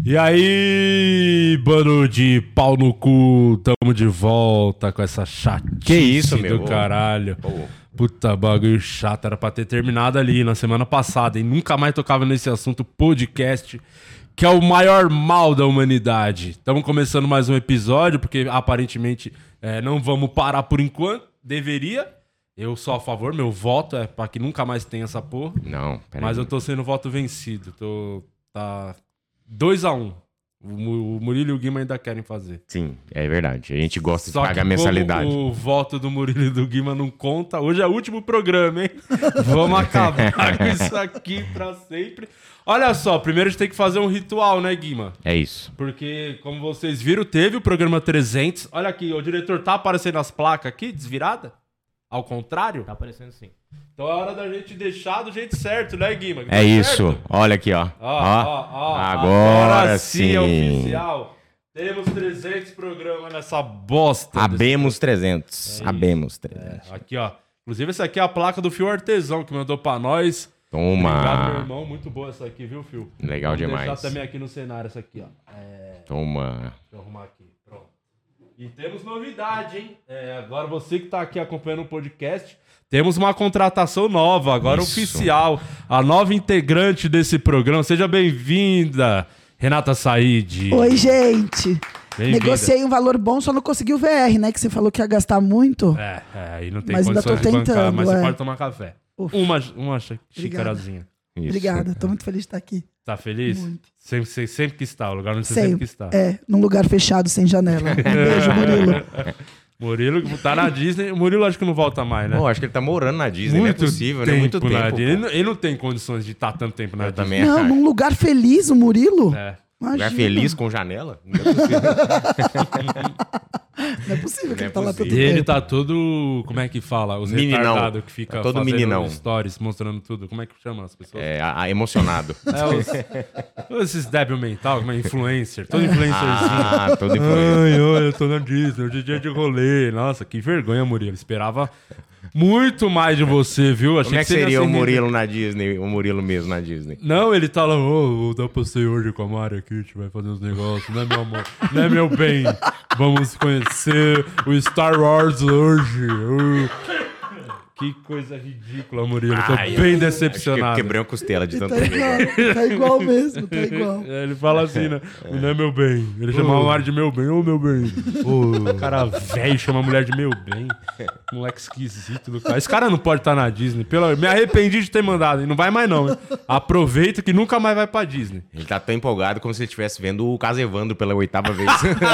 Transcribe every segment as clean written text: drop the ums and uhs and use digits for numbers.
E aí, bando de pau no cu, tamo de volta com essa chatice que isso, meu? Do caralho. Puta, bagulho chato, era pra ter terminado ali na semana passada e nunca mais tocava nesse assunto podcast, que é o maior mal da humanidade. Estamos começando mais um episódio, porque aparentemente não vamos parar por enquanto, deveria. Eu sou a favor, meu voto é pra que nunca mais tenha essa porra. Não, peraí. Mas eu tô sendo voto vencido, tá 2-1. O Murilo e o Guima ainda querem fazer. Sim, é verdade. A gente gosta Só de pagar mensalidade. O voto do Murilo e do Guima não conta. Hoje é o último programa, hein? Vamos acabar com isso aqui pra sempre. Olha só, primeiro a gente tem que fazer um ritual, né, Guima? É isso. Porque, como vocês viram, teve o programa 300. Olha aqui, o diretor tá aparecendo as placas aqui, desvirada? Ao contrário? Tá aparecendo sim. Então é hora da gente deixar do jeito certo, né, Guima? É isso. Olha aqui, ó. Agora sim é oficial. Temos 300 programas nessa bosta. Abemos 300. Abemos 300. Aqui, ó. Inclusive, essa aqui é a placa do Fio Artesão que mandou pra nós. Toma. Obrigado, meu irmão. Muito boa essa aqui, viu, Fio? Legal demais. Vou deixar também aqui no cenário essa aqui, ó. Toma. Deixa eu arrumar aqui. Pronto. E temos novidade, hein? Agora você que tá aqui acompanhando o podcast, temos uma contratação nova, agora oficial. A nova integrante desse programa. Seja bem-vinda, Renata Said. Oi, gente. Bem-vinda. Negociei um valor bom, só não consegui o VR, né? Que você falou que ia gastar muito. Aí não tem Mas ainda condições tô de bancar, tentando, mas você pode tomar café. Ufa. Uma xicarazinha. Isso. Obrigada, tô muito feliz de estar aqui. Tá feliz? Muito. Sempre que está, o lugar onde você sempre que está. Num lugar fechado, sem janela. Um beijo, Murilo. Murilo tá na Disney. O Murilo acho que não volta mais, né? Pô, acho que ele tá morando na Disney, não é possível, né? Muito tempo. Na Disney. Ele não tem condições de estar tanto tempo na Disney. Também Não, num lugar feliz, o Murilo? Lugar feliz com janela? Não é possível. Não é possível que Não é ele tá lá todo possível. Ele tempo. tá todo... Como é que fala? Os Meninão. retardados que fica Tá todo fazendo meninão. stories, mostrando tudo. Como é que chama as pessoas? Emocionado. Esses débil mental, como é influencer. Todo influencerzinho. Todo influencer. Ai, olha, eu tô na Disney, hoje é dia de rolê. Nossa, que vergonha, Murilo. Esperava muito mais de você, viu? Achei Como é que você ia seria o ser Murilo na Disney? O Murilo mesmo na Disney? Não, ele tá lá, dá pra ser hoje com a Mari aqui, a gente vai fazer uns negócios, né, meu amor? Né, meu bem? Vamos conhecer o Star Wars hoje. Que coisa ridícula, Murilo. Tô bem decepcionado. Quebrei uma costela de tanto Tá igual mesmo, tá igual. Ele fala assim, né? Não é meu bem. Ele chama a Mari de meu bem. Ô, meu bem. O cara velho chama a mulher de meu bem. Moleque esquisito do cara. Esse cara não pode estar na Disney. Me arrependi de ter mandado. E não vai mais não. Hein? Aproveita que nunca mais vai pra Disney. Ele tá tão empolgado como se ele estivesse vendo o Caso Evandro pela 8ª vez.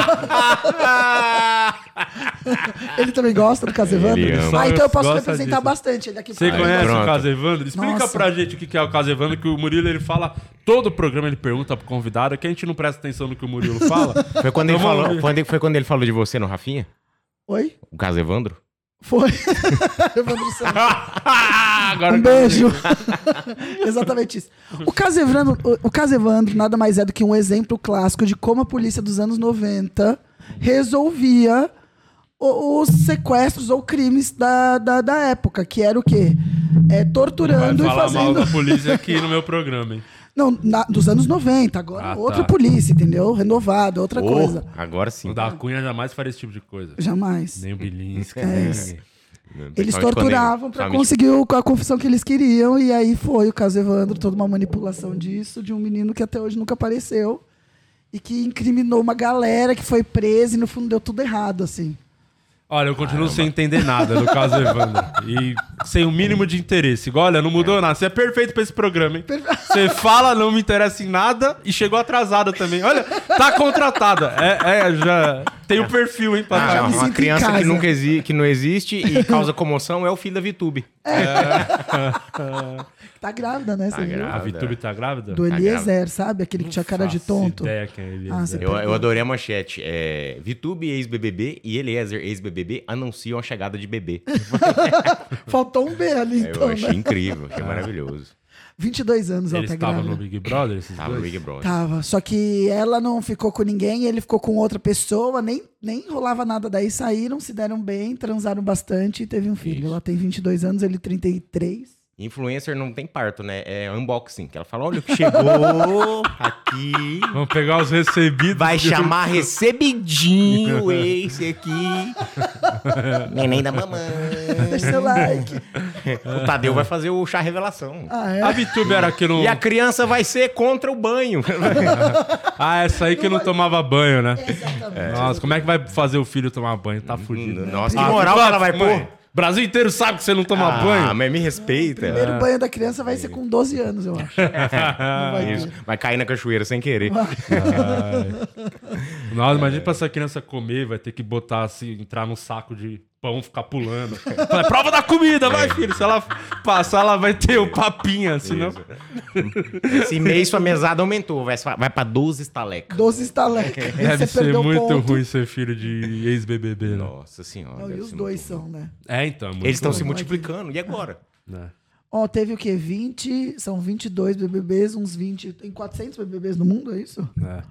Ele também gosta do Caso Evandro? Ele ama. Então eu posso Gosta representar disso. bastante ele aqui. Você conhece pronto. o Caso Evandro? Explica Nossa. pra gente o que é o Caso Evandro, que o Murilo ele fala. Todo o programa ele pergunta pro convidado, que a gente não presta atenção no que o Murilo fala. Foi quando ele Então vamos falou, ver. foi quando ele falou de você no Rafinha? Oi? O Caso Evandro? Foi. Evandro Santos. Agora Um beijo. Exatamente isso. O Caso Evandro nada mais é do que um exemplo clássico de como a polícia dos anos 90 resolvia os sequestros ou crimes da época, que era o quê? Torturando vai e falar mal fazendo... da polícia aqui no meu programa, hein? Não, dos anos 90, agora outra polícia, entendeu? Renovada, outra coisa. Agora sim. O da Cunha jamais faria esse tipo de coisa. Jamais. Nem o Bilinski. isso. Eles Principalmente torturavam pra conseguir a confissão que eles queriam, e aí foi o Caso Evandro, toda uma manipulação disso, de um menino que até hoje nunca apareceu, e que incriminou uma galera que foi presa e no fundo deu tudo errado, assim. Olha, eu continuo sem entender nada do Caso Evandro. E sem o mínimo de interesse. Igual, olha, não mudou nada. Você é perfeito pra esse programa, hein? Você fala, não me interessa em nada e chegou atrasada também. Olha, tá contratada. Já tem o perfil, hein? Pra me uma sinto em criança casa. que não existe e causa comoção é o filho da VTube. Tá grávida, né? Tá Você viu? grávida. A Vitube tá grávida? Do Tá Eliezer, sabe? Aquele que tinha cara de Faço tonto. ideia quem é ele. você Eu adorei a manchete. VTube ex-BBB e Eliezer ex-BBB anunciam a chegada de bebê. Faltou um B ali, Eu então, achei né? incrível, achei maravilhoso. 22 anos ela Eles tá estavam grávida. no Big Brother, esses Tava no dois? Big Brother. Tava, só que ela não ficou com ninguém, ele ficou com outra pessoa, nem rolava nada daí, saíram, se deram bem, transaram bastante e teve um filho. Isso. Ela tem 22 anos, ele 33. Influencer não tem parto, né? É unboxing. Que ela fala, olha o que chegou aqui. Vamos pegar os recebidos. Vai chamar recebidinho esse aqui. Neném da mamãe. Deixa seu like. O Tadeu vai fazer o chá revelação. Ah, é? A VTube era que não... E a criança vai ser contra o banho. essa aí que não tomava banho, né? Exatamente. Nossa, como é que vai fazer o filho tomar banho? Tá fugido. Nossa, que moral que ela vai mãe, pôr. Brasil inteiro sabe que você não toma banho. Mas me respeita. O primeiro banho da criança vai ser com 12 anos, eu acho. Não vai Isso. ter. Vai cair na cachoeira sem querer. Nossa, imagina pra essa criança comer, vai ter que botar assim, entrar no saco de pão, ficar pulando. Fala, prova da comida, vai, filho. Se ela passar, ela vai ter o papinha, senão... Esse mês sua mesada aumentou. Vai pra 12 estalecas. 12 estalecas. Deve Você ser perdeu muito ponto. ruim ser filho de ex-BBB, né? Nossa senhora. Não, e deve os ser dois muito são, né? É, então. Muito Eles estão ruim, se multiplicando. E agora? né? Ó, teve o quê? 20, são 22 BBBs, uns 20. Tem 400 BBBs no mundo, é isso?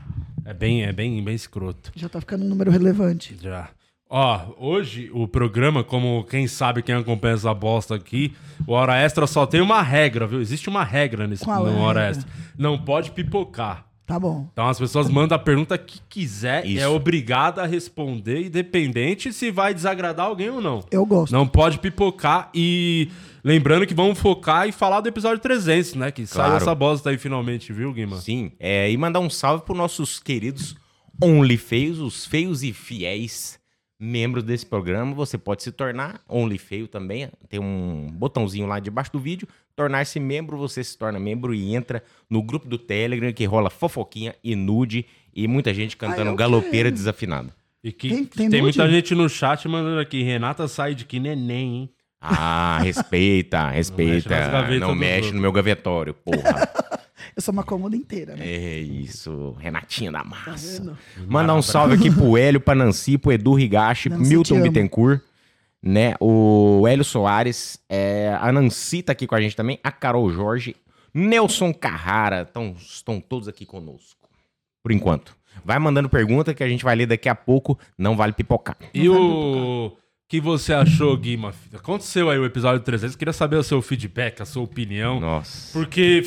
É bem escroto. Já tá ficando um número relevante. Já. Ó, hoje o programa, como quem sabe quem acompanha essa bosta aqui, o Hora Extra só tem uma regra, viu? Existe uma regra nesse Qual é no a Hora regra? Extra. Não pode pipocar. Tá bom. Então as pessoas mandam a pergunta que quiser e Isso. é obrigada a responder, independente se vai desagradar alguém ou não. Eu gosto. Não pode pipocar e lembrando que vamos focar e falar do episódio 300, né? Que saiu Claro. essa bosta aí finalmente, viu, Guima? Sim. E mandar um salve pros nossos queridos OnlyFeios, os feios e fiéis membros desse programa. Você pode se tornar OnlyFeio também. Tem um botãozinho lá debaixo do vídeo. Tornar-se membro, você se torna membro e entra no grupo do Telegram que rola fofoquinha e nude e muita gente cantando eu galopeira quero. desafinada. E que Tem tem nude? muita gente no chat mandando aqui, Renata sai de que neném, hein? Ah, respeita, respeita. nas gavetas Não dos mexe outros. no meu gavetório, porra. Eu sou uma cômoda inteira, né? É isso, Renatinha da massa. vendo? Mandar um salve aqui pro Hélio, pra Nancy, pro Edu Higashi, pro Nancy, te Milton amo. Bittencourt, né? O Hélio Soares, a Nancy tá aqui com a gente também, a Carol Jorge, Nelson Carrara, estão todos aqui conosco, por enquanto. Vai mandando pergunta que a gente vai ler daqui a pouco, não vale pipocar. E o que você achou, Guima? Aconteceu aí o episódio 300, queria saber o seu feedback, a sua opinião. Nossa. Porque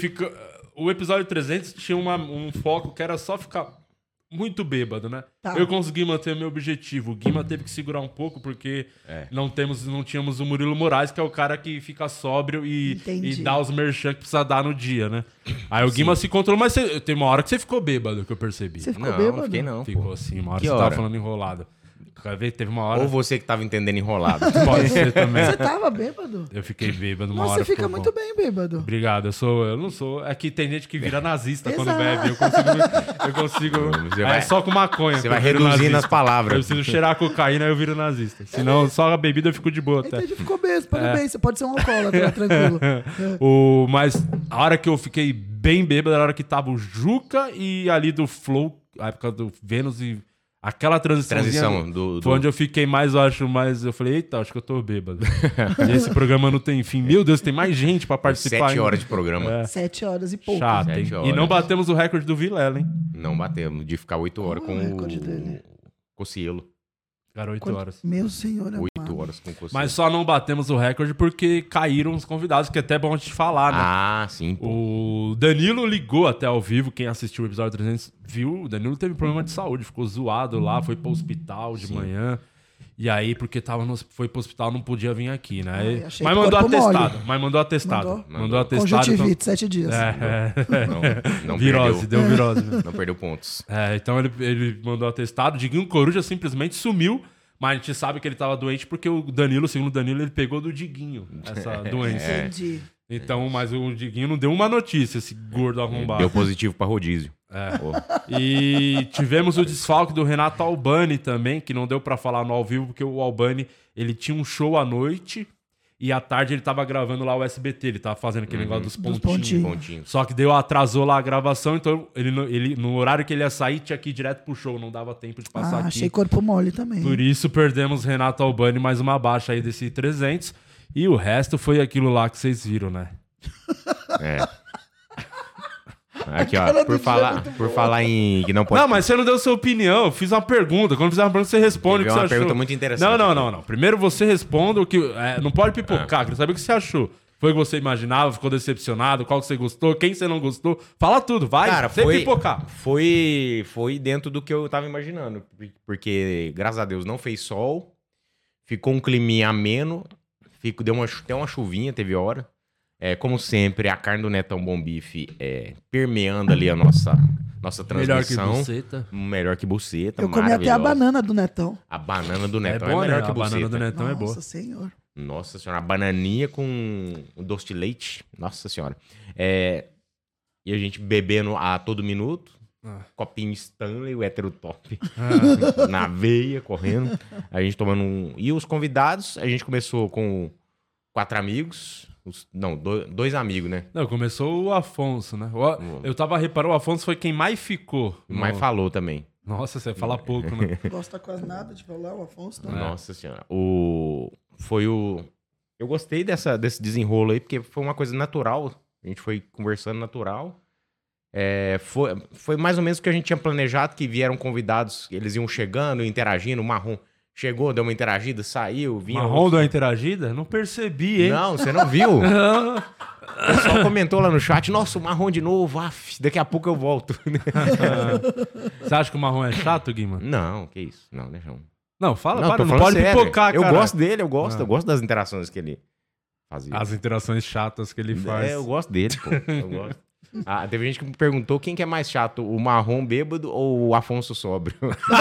o episódio 300 tinha um foco que era só ficar muito bêbado, né? Tá. Eu consegui manter o meu objetivo. O Guima teve que segurar um pouco porque não tínhamos o Murilo Moraes, que é o cara que fica sóbrio e Entendi. dá os merchan que precisa dar no dia, né? Aí o Guima se controlou, mas tem uma hora que você ficou bêbado, que eu percebi. Você ficou Não, bêbado? fiquei não, Ficou pô. assim, uma hora Que você tava hora? falando enrolado. Quer ver? Teve uma hora... Ou você que tava entendendo enrolado. Pode ser também. Você tava bêbado? Eu fiquei bêbado uma Nossa, hora. você fica ficou muito bom. bem bêbado. Obrigado, eu não sou. É que tem gente que vira nazista quando Exato. bebe. Eu consigo. Você vai- É só com maconha. você que vai eu viro reduzindo nazista. as palavras. Eu preciso cheirar cocaína e eu viro nazista. Senão, só a bebida eu fico de boa até. Entendi, ficou bêbado. É. Parabéns, você pode ser um alcoólatra, tranquilo. Mas a hora que eu fiquei bem bêbado era a hora que tava o Juca e ali do Flow, a época do Vênus e aquela Transição do... Foi onde eu fiquei mais, eu acho, eu falei, eita, acho que eu tô bêbado. E esse programa não tem fim. Meu Deus, tem mais gente pra participar. 7 ainda. horas de programa. 7 horas e pouco. Chato, 7 hein? horas. E não batemos o recorde do Vilela, hein? Não batemos de ficar 8 horas Qual com é o recorde dele? o Cocielo. Cara, 8 Quanto- horas. Meu senhor, 8 amado. horas com o Cocielo. Mas só não batemos o recorde porque caíram os convidados, que é até bom a gente falar, né? Ah, sim, pô. O Danilo ligou até ao vivo, quem assistiu o episódio 300 viu, o Danilo teve problema de saúde, ficou zoado lá, foi pro hospital de manhã. E aí, porque foi pro hospital, não podia vir aqui, né? Ai, achei Mas mandou corpo atestado, mole. mas mandou atestado. Mandou? Mandou atestado. Conjuntivite, 7 dias. Não Virose, perdeu, deu virose. não perdeu pontos. Então ele mandou atestado. Diguinho Coruja simplesmente sumiu. Mas a gente sabe que ele tava doente porque o Danilo, segundo o Danilo, ele pegou do Diguinho essa doença. Entendi. Então, mas o Diguinho não deu uma notícia, esse gordo arrombado. Deu positivo pra rodízio. Pô. E tivemos o desfalque do Renato Albani também, que não deu pra falar no ao vivo, porque o Albani, ele tinha um show à noite e à tarde ele tava gravando lá o SBT, ele tava fazendo aquele negócio dos Dos pontinhos. pontinhos. Pontinhos. Só que atrasou lá a gravação, então ele no horário que ele ia sair, tinha que ir direto pro show, não dava tempo de passar aqui. Achei corpo mole também. Por isso perdemos Renato Albani, mais uma baixa aí desse 300. E o resto foi aquilo lá que vocês viram, né? É. Aqui, ó. Por falar em que não pode... Não, mas você não deu sua opinião. Eu fiz uma pergunta. Quando fizer uma pergunta, você responde o que Teve você uma achou. pergunta muito interessante. Não. Primeiro você responde o que... não pode pipocar. Quero saber o que você achou. Foi o que você imaginava? Ficou decepcionado? Qual que você gostou? Quem você não gostou? Fala tudo, vai. Cara, sem pipocar. Foi dentro do que eu tava imaginando. Porque, graças a Deus, não fez sol. Ficou um climinha ameno. Deu até uma chuvinha, teve hora. Como sempre, a carne do Netão Bom Bife permeando ali a nossa transmissão. Melhor que buceta. Melhor que buceta. Eu comi até a banana do Netão. A banana do Netão bom, melhor né? que A buceta. banana do Netão é boa. Nossa senhora. Nossa senhora, a bananinha com um doce de leite. Nossa senhora. E a gente bebendo a todo minuto. Copinho Stanley, o hétero top. Na veia, correndo. A gente tomando E os convidados, a gente começou com 4 amigos. Dois amigos, né? Não, começou o Afonso, né? Eu tava reparando, o Afonso foi quem mais ficou. Mas falou também. Nossa, você fala pouco, né? Não gosta quase nada de falar, o Afonso. Não. Nossa senhora. Eu gostei desse desenrolo aí, porque foi uma coisa natural. A gente foi conversando natural. Foi mais ou menos o que a gente tinha planejado, que vieram convidados, eles iam chegando, interagindo, o Marrom chegou, deu uma interagida, saiu, vinha... Marrom deu uma interagida? Não percebi, hein? Não, você não viu? O pessoal comentou lá no chat, nossa, o Marrom de novo, daqui a pouco eu volto. Você acha que o Marrom é chato, Guima? Não, que isso, não, deixa eu... Não, fala, Não, não pode sério. pipocar, cara. Eu gosto dele, eu gosto das interações que ele fazia. As interações chatas que ele faz. Eu gosto dele, pô, eu gosto. Teve gente que me perguntou quem que é mais chato, o Marrom bêbado ou o Afonso sóbrio?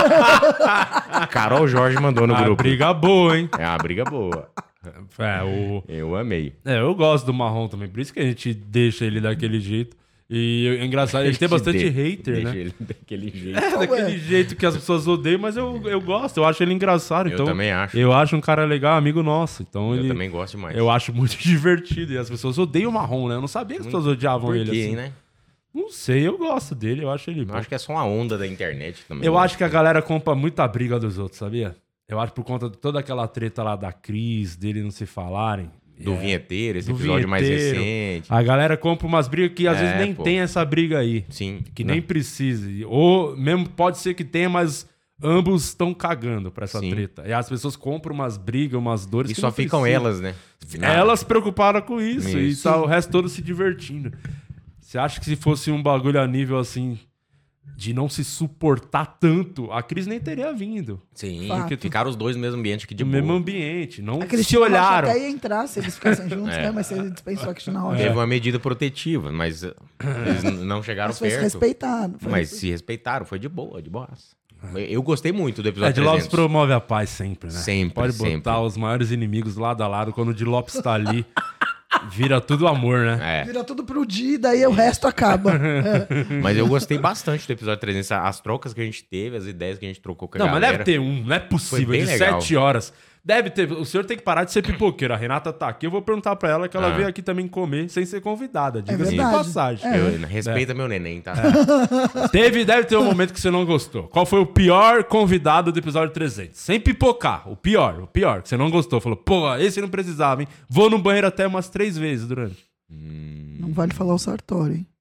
Carol Jorge mandou no grupo. A briga boa, hein? É uma briga boa. Eu amei. Eu gosto do Marrom também, por isso que a gente deixa ele daquele jeito. E é engraçado, ele tem bastante hater, né? Deixa ele daquele jeito. Daquele jeito que as pessoas odeiam, mas eu gosto, eu acho ele engraçado. Eu Então, também acho. Eu acho um cara legal, amigo nosso. Então Eu também gosto demais. Eu acho muito divertido. E as pessoas odeiam o Marrom, né? Eu não sabia que as pessoas odiavam Por ele quê, assim. né? Não sei, eu gosto dele, eu acho ele Eu bom. acho que é só uma onda da internet também. Eu acho que a galera compra muita briga dos outros, sabia? Eu acho por conta de toda aquela treta lá da Cris, dele não se falarem. Do vinheteiro, esse Do episódio mais vinheteiro. recente. A galera compra umas brigas que às vezes nem pô. tem essa briga aí. Sim. Que nem precisa. Ou mesmo pode ser que tenha, mas ambos estão cagando pra essa Sim. treta. E as pessoas compram umas brigas, umas dores E que só não ficam precisam. elas, né? Elas preocupadas com isso. E Isso. tá o resto todo se divertindo. Você acha que se fosse um bagulho a nível assim, de não se suportar tanto, a Cris nem teria vindo. Sim, Fato. porque ficaram os dois no mesmo ambiente aqui de No boa. mesmo ambiente. Não Aquele se olharam. até ia entrar se eles ficassem juntos, né? Mas você dispensou a Cristina Rocha. Teve uma medida protetiva, mas eles não chegaram Mas foi se perto. respeitado. Mas se respeitaram, foi de boa, de boaça. Eu gostei muito do episódio Ed Lopes 300. promove a paz sempre, né? Sempre, Pode botar sempre. os maiores inimigos lado a lado. Quando o Di Lopes tá ali, vira tudo amor, né? É, Vira tudo pro dia, daí o resto acaba. mas eu gostei bastante do episódio 300. As trocas que a gente teve, as ideias que a gente trocou com a Não, mas galera. deve ter um, não é possível, bem de legal. 7 horas. Deve ter. O senhor tem que parar de ser pipoqueiro. A Renata tá aqui, eu vou perguntar pra ela que ela veio aqui também comer sem ser convidada. Diga-se de verdade. passagem. Respeita meu neném, tá? Deve ter um momento que você não gostou. Qual foi o pior convidado do episódio 300? Sem pipocar. O pior, que você não gostou. Falou, pô, esse não precisava, hein? Vou no banheiro até umas 3 vezes durante. Não vale falar o Sartori, hein?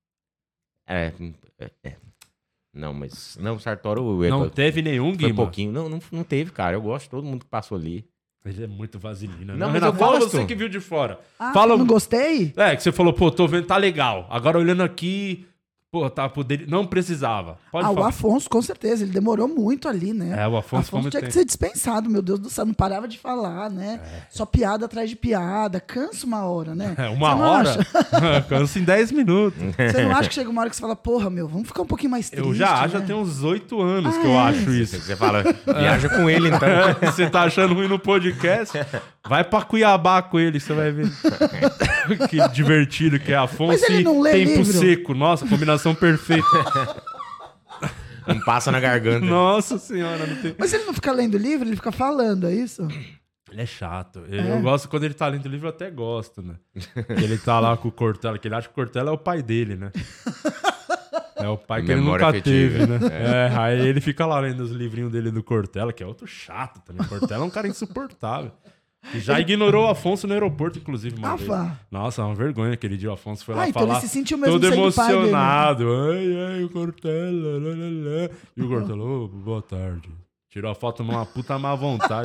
Não, mas... Não, o Sartori... Não teve nenhum, Foi Guima. pouquinho. Não teve, cara. Eu gosto de todo mundo que passou ali. Mas é muito vaselina. Não, Não, mas Renato, eu fala gosto. você que viu de fora. Ah, não gostei? É, que você falou, pô, tô vendo, tá legal. Agora olhando aqui, pô, tá, poder... não precisava. Pode O falar. Afonso, com certeza. Ele demorou muito ali, né? É, o Afonso ficou muito tinha que tempo. ser dispensado, meu Deus do céu. Não parava de falar, né? Só piada atrás de piada. Cansa uma hora, né? É, uma Você não hora? acha? Cansa em 10 minutos. Você não acha que chega uma hora que você fala, porra, meu, vamos ficar um pouquinho mais triste, Eu já né? tenho uns 8 anos que eu acho isso. Você fala, viaja com ele, então. Você tá achando ruim no podcast? Vai pra Cuiabá com ele, você vai ver. Que divertido que é Afonso Mas ele não lê Tempo livro? Seco. Nossa, combinação perfeita. Não passa na garganta. Nossa senhora, não tem... Mas ele não fica lendo livro, ele fica falando, é isso? Ele é chato. Eu gosto, quando ele tá lendo livro, eu até gosto, né? Que ele tá lá com o Cortella, que ele acha que o Cortella é o pai dele, né? É o pai que ele Memória nunca afetiva. teve, né? Aí ele fica lá lendo os livrinhos dele do Cortella, que é outro chato também. O Cortella é um cara insuportável. E já ignorou o Afonso no aeroporto, inclusive, uma vez. vá. Nossa, é uma vergonha aquele dia o Afonso foi lá então falar. ele se sentiu mesmo todo sendo pai dele, né? emocionado. Ai, o Cortella. Lá, lá, lá. E o Cortella, ô, boa tarde. Tirou a foto numa puta má vontade.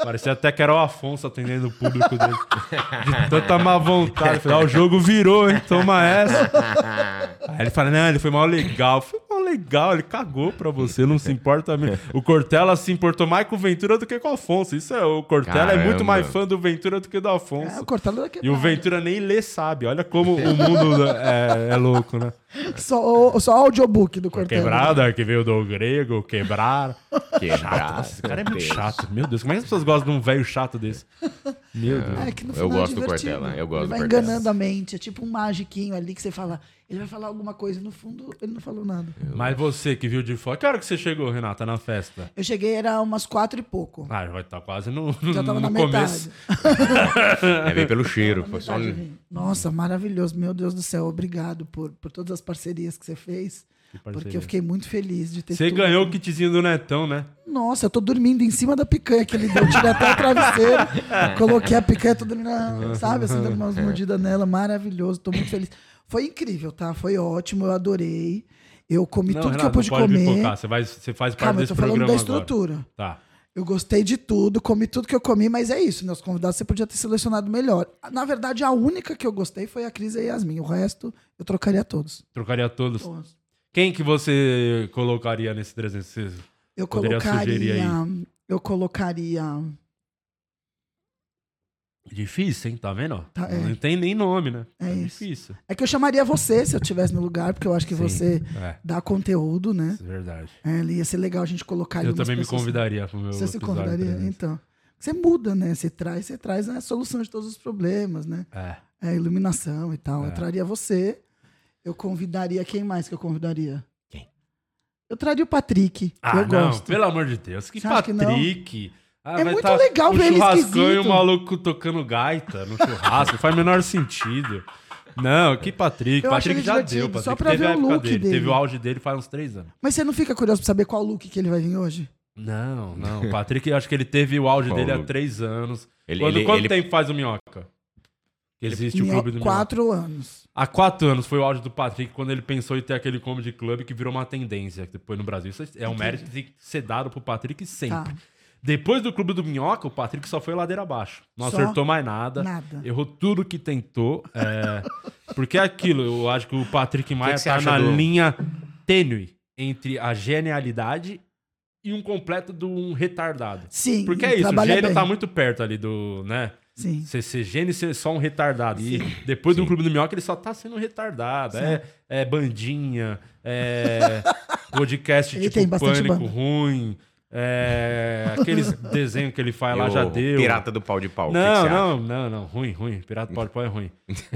Parecia até que era o Afonso atendendo o público dele. De tanta má vontade. Eu falei, o jogo virou, hein? Toma essa. Aí ele fala, não, ele foi mal legal. Eu falei, mal legal, ele cagou pra você, não se importa mesmo. O Cortella se importou mais com o Ventura do que com o Afonso. O Cortella é muito mais fã do Ventura do que do Afonso. O Cortella daqui E o Ventura nem lê sabe. Olha como o mundo é louco, né? Só audiobook do Cortella. Quebrada, que veio do grego, quebrar. Quebrar. Esse cara é muito chato. Meu Deus, como é que as pessoas gostam de um velho chato desse? Meu Deus. É que no Eu final gosto é do divertido. Cortella, eu gosto Ele do vai Cortella. enganando a mente. É tipo um magiquinho ali que você fala. Ele vai falar alguma coisa e no fundo ele não falou nada. Mas você que viu de fora. Que hora que você chegou, Renata, na festa? Eu cheguei, era umas 4 e pouco. Ah, vai estar quase no Já tava no na começo. É bem pelo cheiro. Foi só... Nossa, maravilhoso. Meu Deus do céu, obrigado por todas as parcerias que você fez. Porque eu fiquei muito feliz de ter Você tudo. ganhou o kitzinho do Netão, né? Nossa, eu tô dormindo em cima da picanha que ele deu. Tirei até o travesseiro, coloquei a picanha, tô dormindo, sabe? Assim, dando umas mordidas nela. Maravilhoso, tô muito feliz. Foi incrível, tá? Foi ótimo, eu adorei. Eu comi tudo que eu pude não pode comer. pipocar, você faz parte Calma, eu desse tô falando programa da estrutura. agora. Tá. Eu gostei de tudo, comi tudo que eu comi, mas é isso, né? Os convidados você podia ter selecionado melhor. Na verdade, a única que eu gostei foi a Cris e a Yasmin. O resto, eu trocaria todos. Trocaria todos. Todos. Quem que você colocaria nesse 300? Você Eu poderia sugerir aí? colocaria. Difícil, hein? Tá vendo? Tá, é. Não tem nem nome, né? É isso. difícil. É que eu chamaria você se eu estivesse no lugar, porque eu acho que Sim, você é. dá conteúdo, né? Isso é verdade. É, ia ser legal a gente colocar ali Eu umas também me pessoas- convidaria pro meu Você se episódio convidaria? 300. Então. Você muda, né? Você traz a solução de todos os problemas, né? É. Iluminação e tal. É. Eu traria você. Eu convidaria. Quem mais que eu convidaria? Quem? Eu traria o Patrick. Ah, eu não, gosto. pelo amor de Deus. Que Você acha que não? Patrick. Ah, É vai muito tá legal um ver ele churrascão e esquisito. o maluco tocando gaita no churrasco. Faz o menor sentido. Não, que Patrick. Eu acho Patrick ele já divertido, deu. Patrick só pra teve ver a o época look dele. dele. Teve o auge dele faz uns 3 anos. Mas você não fica curioso pra saber qual look que ele vai vir hoje? Não. O Patrick, eu acho que ele teve o auge Qual dele há look? 3 anos. Ele- Quanto ele- tempo faz o Minhoca? Que existe o Clube do Minhoca. 4 anos. Há 4 anos foi o auge do Patrick quando ele pensou em ter aquele comedy club que virou uma tendência depois no Brasil. Isso é um mérito que tem que ser dado pro Patrick sempre. Tá. Depois do Clube do Minhoca, o Patrick só foi ladeira abaixo. Não Só? acertou mais nada. Nada. Errou tudo que tentou. Porque é aquilo, eu acho que o Patrick Maia você tá acha na do- linha tênue entre a genialidade e um completo de um retardado. Sim. Porque é isso, o trabalha gênio bem. tá muito perto ali do, né? Sim. Você ser gênio e ser só um retardado. E depois do Clube do Minhoca, ele só tá sendo um retardado. É bandinha, é podcast Ele tipo tem bastante Pânico banda. ruim, aqueles desenhos que ele faz lá E já o deu. Pirata do Pau de Pau. o que que você acha? Não. Ruim. Pirata do Pau de Pau é ruim.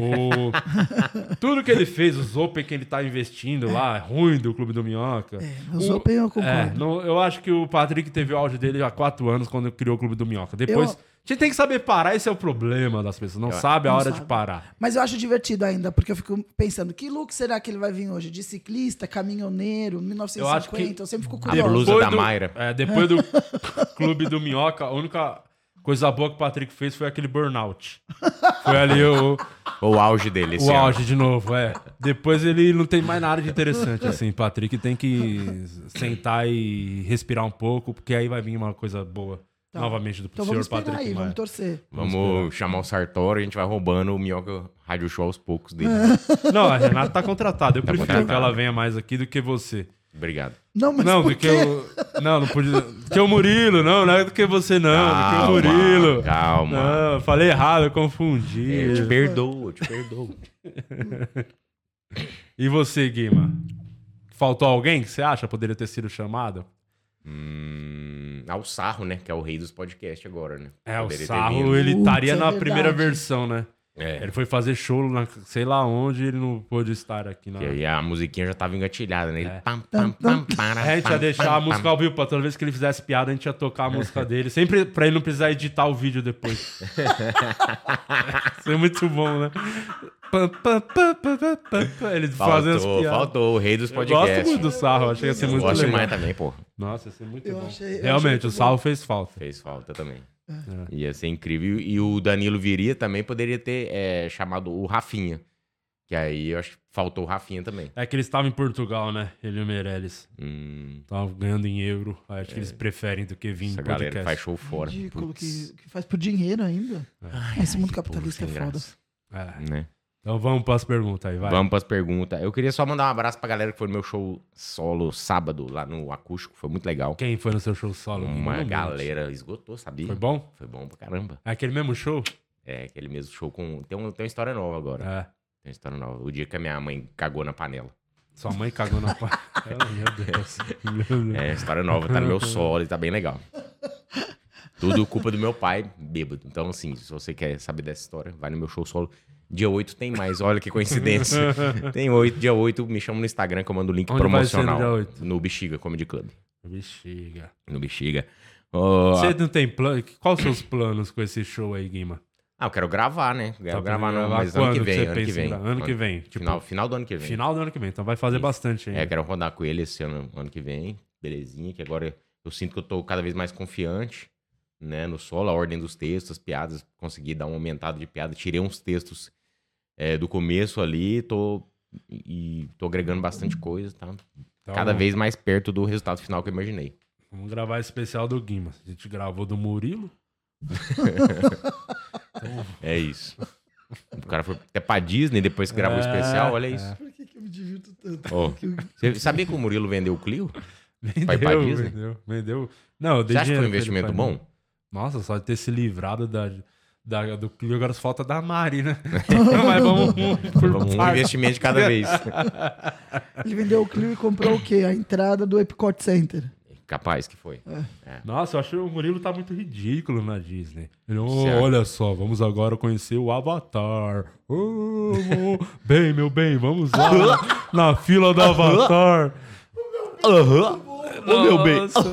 Tudo que ele fez, os Open que ele tá investindo lá, é ruim do Clube do Minhoca. Os Open eu concordo. Eu acho que o Patrick teve o auge dele há 4 anos quando criou o Clube do Minhoca. Depois, a gente tem que saber parar, esse é o problema das pessoas. Não sabe a não hora sabe. de parar. Mas eu acho divertido ainda, porque eu fico pensando, que look será que ele vai vir hoje? De ciclista, caminhoneiro, 1950? Eu acho que eu sempre fico A curioso. blusa da Mayra. Depois do Clube do Minhoca, a única coisa boa que o Patrick fez foi aquele burnout. Foi ali O auge dele esse o ano. auge de novo, Depois ele não tem mais nada de interessante, assim. Patrick tem que sentar e respirar um pouco, porque aí vai vir uma coisa boa. Tá. Novamente do Então senhor vamos esperar Patrick aí, Maia. vamos torcer. Vamos chamar o Sartori e a gente vai roubando o Minhoca Rádio Show aos poucos dele. Não, a Renata tá contratada. Eu prefiro contratada. que ela venha mais aqui do que você. Obrigado. Não, mas Não, por do que quê? o. Não podia. Do que o Murilo, não é do que você, não. Do que o Murilo. Calma. Não, eu falei errado, eu confundi. Eu te perdoo. E você, Guima? Faltou alguém que você acha poderia ter sido chamado? O Sarro, né? Que é o rei dos podcasts agora, né? O Poderia ter Sarro, vindo. ele Putz, estaria é na verdade. primeira versão, né? É. Ele foi fazer show na sei lá onde, ele não pôde estar aqui. E aí a musiquinha já tava engatilhada, né? Ele É. pam, pam, pam, para, A gente ia pam, deixar pam, a música pam. ao vivo pra toda vez que ele fizesse piada, a gente ia tocar a música dele. Sempre pra ele não precisar editar o vídeo depois. Isso é muito bom, né? Pam, pam, pam, pam, pam, pam. Ele fazendo as piadas. Faltou o rei dos Eu podcasts. gosto muito do Sarro, achei que ia ser Eu muito gosto legal. demais também, pô. Nossa, ia ser muito Eu bom. achei Realmente, muito o Sarro fez falta. Fez falta também. Ia ser incrível. E o Danilo Viria também poderia ter chamado o Rafinha. Que aí eu acho que faltou o Rafinha também. É que eles estavam em Portugal, né? Ele e o Meirelles. Estavam ganhando em euro. Aí acho que eles preferem do que vir Essa em galera podcast. faz show fora. Ridículo, Putz, que faz por dinheiro ainda. Esse mundo capitalista é sem foda. graça, É. né? Então vamos para as perguntas aí, vai. Vamos pras perguntas. Eu queria só mandar um abraço pra galera que foi no meu show solo sábado, lá no Acústico. Foi muito legal. Quem foi no seu show solo? Uma Não, galera esgotou, sabia? Foi bom? Foi bom pra caramba. É aquele mesmo show? É, aquele mesmo show com... Tem uma história nova agora. É. Tem uma história nova. O dia que a minha mãe cagou na panela. Sua mãe cagou na panela. Meu Deus. Meu Deus. É, história nova. Tá no meu solo e tá bem legal. Tudo culpa do meu pai, bêbado. Então, assim, se você quer saber dessa história, vai no meu show solo. Dia 8 tem mais, olha que coincidência. Tem 8, dia 8, me chama no Instagram que eu mando o link Onde promocional. vai ser no dia 8? No Bexiga Comedy Club. Bexiga. No Bexiga. Ó, Você não tem plano? Quais os seus planos com esse show aí, Guima? eu quero gravar, né? Quero Tá gravar, pra não, gravar mas ano que quando vem, você ano que pensa em vem. gravar? Ano que vem, tipo- Final do ano que vem. Final do ano que vem, então vai fazer bastante ainda. Quero rodar com ele esse ano que vem, belezinha, que agora eu sinto que eu tô cada vez mais confiante, né, no solo, a ordem dos textos, as piadas, consegui dar uma aumentada de piada, tirei uns textos do começo ali, tô agregando bastante coisa, tá? Então, Cada vez mais perto do resultado final que eu imaginei. Vamos gravar esse especial do Guima. A gente gravou do Murilo. É isso. O cara foi até pra Disney depois que gravou o especial, olha isso. Por que eu me divirto tanto? Ó, você sabia que o Murilo vendeu o Clio? Vai pra Disney? Vendeu. Não, eu dei Você acha que foi um dinheiro pra ele, investimento pai, bom? Nossa, só de ter se livrado do Clio, agora só falta da Mari, né? Mas vamos Um investimento de cada vez. Ele vendeu o Clio e comprou o quê? A entrada do Epcot Center. Capaz que foi. Nossa, eu acho que o Murilo tá muito ridículo na Disney. Ele, Certo. olha só, vamos agora conhecer o Avatar. Bem, meu bem, vamos lá na fila do Avatar. Ô, meu bem. Nossa.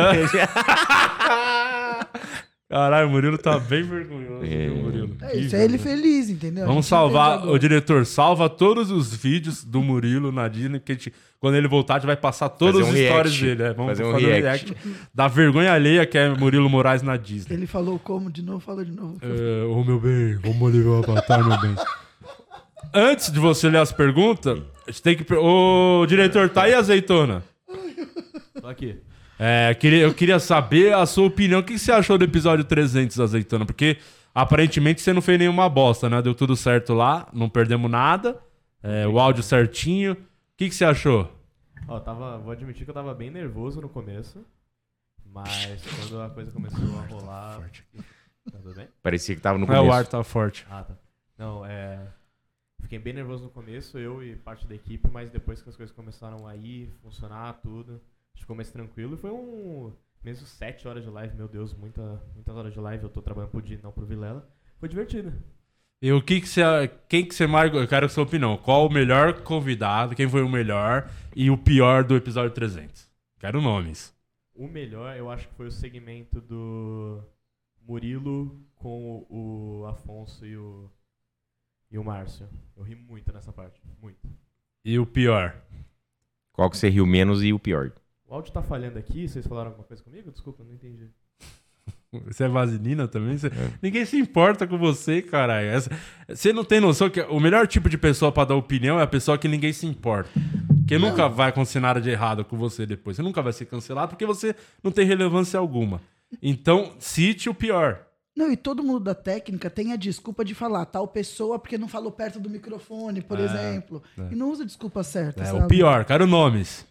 Caralho, o Murilo tá bem vergonhoso, viu, Murilo? É isso, é ele feliz, entendeu? Vamos salvar, ô diretor, salva todos os vídeos do Murilo na Disney, porque quando ele voltar, a gente vai passar todas Fazer as um stories react. dele. Vamos Fazer um fazer react. da vergonha alheia que é Murilo Moraes na Disney. Ele falou como? De novo, fala de novo. Ô meu bem, vamos ali ver o Avatar, meu bem. Antes de você ler as perguntas, a gente tem que... Ô, diretor, tá aí a azeitona? Tô aqui. Eu queria saber a sua opinião. O que você achou do episódio 300, azeitona? Porque aparentemente você não fez nenhuma bosta, né? Deu tudo certo lá, não perdemos nada. O áudio certinho. O que você achou? Ó, vou admitir que eu tava bem nervoso no começo. Mas quando a coisa começou a rolar. Tá tudo bem? Parecia que tava no O começo. ar tá forte. Ah, tá. Não, fiquei bem nervoso no começo, eu e parte da equipe, mas depois que as coisas começaram a ir, funcionar, tudo, ficou mais tranquilo. E foi mesmo 7 horas de live, meu Deus, muitas horas de live. Eu tô trabalhando pro Di, não pro Vilela. Foi divertido. E quem que você mais... Eu quero a sua opinião. Qual o melhor convidado, quem foi o melhor e o pior do episódio 300? Quero nomes. O melhor, eu acho que foi o segmento do Murilo com o Afonso e o Márcio. Eu ri muito nessa parte, muito. E o pior? Qual que você riu menos e o pior? O áudio tá falhando aqui, vocês falaram alguma coisa comigo? Desculpa, não entendi. Você é vaselina também? Ninguém se importa com você, caralho. Você não tem noção que o melhor tipo de pessoa pra dar opinião é a pessoa que ninguém se importa. Que nunca vai acontecer nada de errado com você depois. Você nunca vai ser cancelado porque você não tem relevância alguma. Então, cite o pior. Não, e todo mundo da técnica tem a desculpa de falar tal pessoa porque não falou perto do microfone, por exemplo. E não usa desculpa certa, sabe? O pior, quero nomes.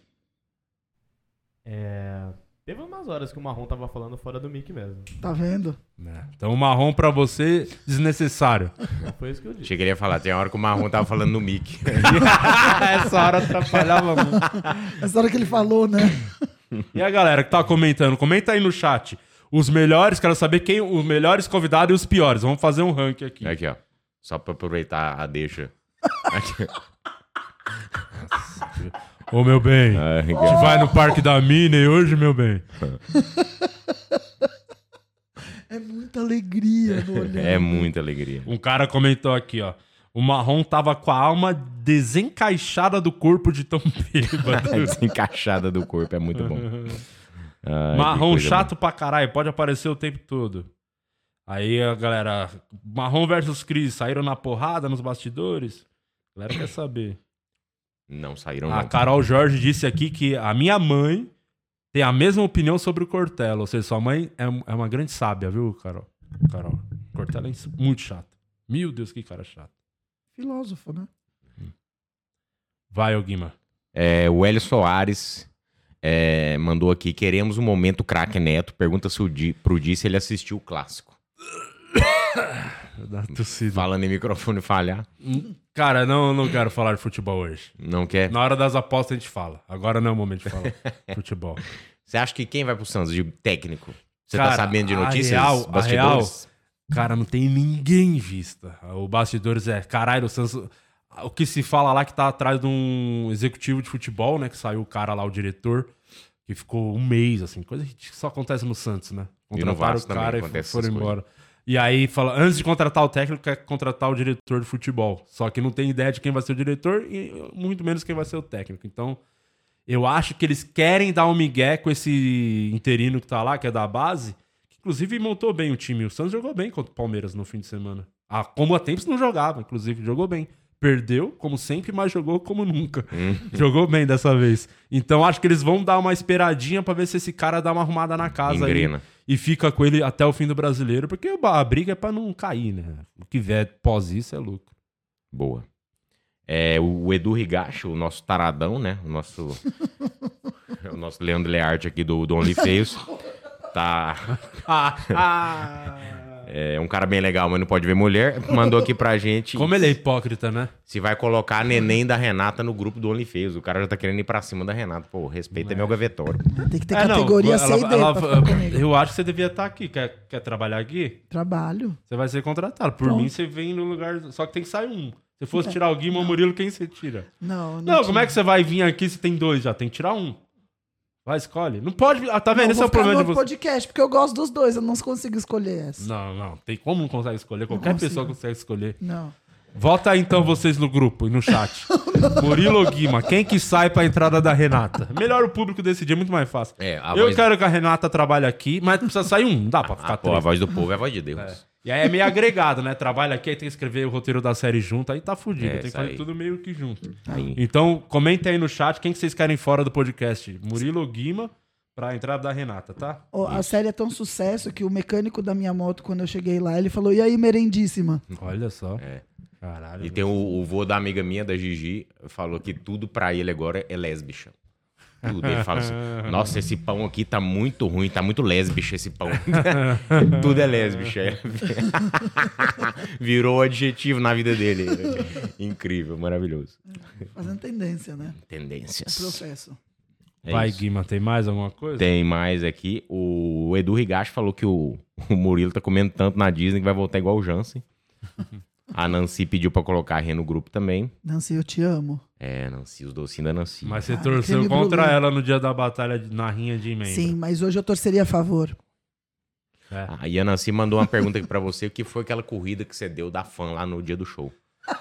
Teve umas horas que o Marrom tava falando fora do mic mesmo. Tá vendo? Então, o marrom pra você, desnecessário. Foi isso que eu disse. Achei que ele ia falar, tem uma hora que o Marrom tava falando no mic. Essa hora atrapalhava muito. Essa hora que ele falou, né? E a galera que tá comentando, comenta aí no chat. Os melhores, quero saber quem os melhores convidados e os piores. Vamos fazer um ranking aqui. Aqui, ó. Só pra aproveitar a deixa. Aqui. Ô, meu bem, a gente vai no Parque da Minnie hoje, meu bem. É muita alegria no olhar. É muita alegria. Um cara comentou aqui, ó. O Marrom tava com a alma desencaixada do corpo de tão bêbado. Desencaixada do corpo, é muito bom. Ai, Marrom que coisa chato pra caralho, pode aparecer o tempo todo. Aí a galera, Marrom versus Cris, saíram na porrada nos bastidores. A galera quer saber. Não saíram, A não. Carol Jorge disse aqui que a minha mãe tem a mesma opinião sobre o Cortella. Ou seja, sua mãe é uma grande sábia, viu, Carol? O Cortella é muito chato. Meu Deus, que cara chato. Filósofo, né? Vai, ô Guima. O Hélio Soares mandou aqui, queremos um momento craque Neto. Pergunta pro Di se ele assistiu o clássico. Dá tossida. Falando em microfone falhar. Cara, não quero falar de futebol hoje. Não quer? Na hora das apostas a gente fala. Agora não é o momento de falar futebol. Você acha que quem vai pro Santos de técnico? Você Cara, tá sabendo de a notícias? real, Bastidores? Cara, não tem ninguém em vista. O bastidores caralho, o Santos... O que se fala lá que tá atrás de um executivo de futebol, né? Que saiu o cara lá, o diretor, que ficou um mês, assim. Coisa que só acontece no Santos, né? E no Contrataram Vasco o cara também e acontece foram essas embora. E aí, fala, antes de contratar o técnico, quer contratar o diretor de futebol. Só que não tem ideia de quem vai ser o diretor e muito menos quem vai ser o técnico. Então, eu acho que eles querem dar um migué com esse interino que tá lá, que é da base, que inclusive montou bem o time. O Santos jogou bem contra o Palmeiras no fim de semana. Como há tempos não jogava, inclusive, jogou bem. Perdeu, como sempre, mas jogou como nunca. Jogou bem dessa vez. Então, acho que eles vão dar uma esperadinha pra ver se esse cara dá uma arrumada na casa aí. E fica com ele até o fim do Brasileiro, porque a briga é pra não cair, né? O que vier pós isso é lucro. Boa. O Edu Rigacho, o nosso taradão, né? O nosso Leandro Learte aqui do OnlyFeios. Tá... É um cara bem legal, mas não pode ver mulher. Mandou aqui pra gente... Como ele é hipócrita, né? Se vai colocar a neném da Renata no grupo do OnlyFeios. O cara já tá querendo ir pra cima da Renata. Pô, respeita meu gavetório. Tem que ter categoria C e D pra ficar comigo. Eu acho que você devia estar aqui. Quer trabalhar aqui? Trabalho. Você vai ser contratado. Por mim, você vem no lugar... Só que tem que sair um. Se fosse tirar o Guima ou o Murilo, quem você tira? Não, como é que você vai vir aqui se tem dois já? Tem que tirar um. Vai, escolhe. Não pode... tá vendo? Esse é o problema de você. Podcast, porque eu gosto dos dois. Eu não consigo escolher essa. Não. Tem como não consegue escolher? Qualquer pessoa consegue escolher. Não. Vota aí, então, vocês no grupo e no chat. Murilo ou Guima, quem que sai pra entrada da Renata? Melhor o público decidir, é muito mais fácil. Eu quero que a Renata trabalhe aqui, mas precisa sair um. Não dá pra ficar três. A voz do povo é a voz de Deus. E aí é meio agregado, né? Trabalha aqui, aí tem que escrever o roteiro da série junto, aí tá fudido. Tem que fazer tudo meio que junto. Então, comentem aí no chat quem que vocês querem fora do podcast. Murilo ou Guima pra entrada da Renata, tá? A série é tão sucesso que o mecânico da minha moto, quando eu cheguei lá, ele falou, e aí, merendíssima? Olha só. Caralho. E tem o vô da amiga minha, da Gigi, falou que tudo pra ele agora é lésbica. Tudo. Ele fala assim, nossa, esse pão aqui tá muito ruim, tá muito lésbica esse pão. Tudo é lésbica. Virou adjetivo na vida dele. Incrível, maravilhoso. Fazendo tendência, né? Tendências. Processo. Vai, Guima, tem mais alguma coisa? Tem mais aqui. O Edu Rigacho falou que o Murilo tá comendo tanto na Disney que vai voltar igual o Jansen. A Nancy pediu pra colocar a Rê no grupo também. Nancy, eu te amo. Nancy, os docinhos da Nancy. Mas você torceu contra ela no dia da batalha na rinha de membro. Sim, mas hoje eu torceria a favor. Aí a Nancy mandou uma pergunta aqui pra você. O que foi aquela corrida que você deu da fã lá no dia do show?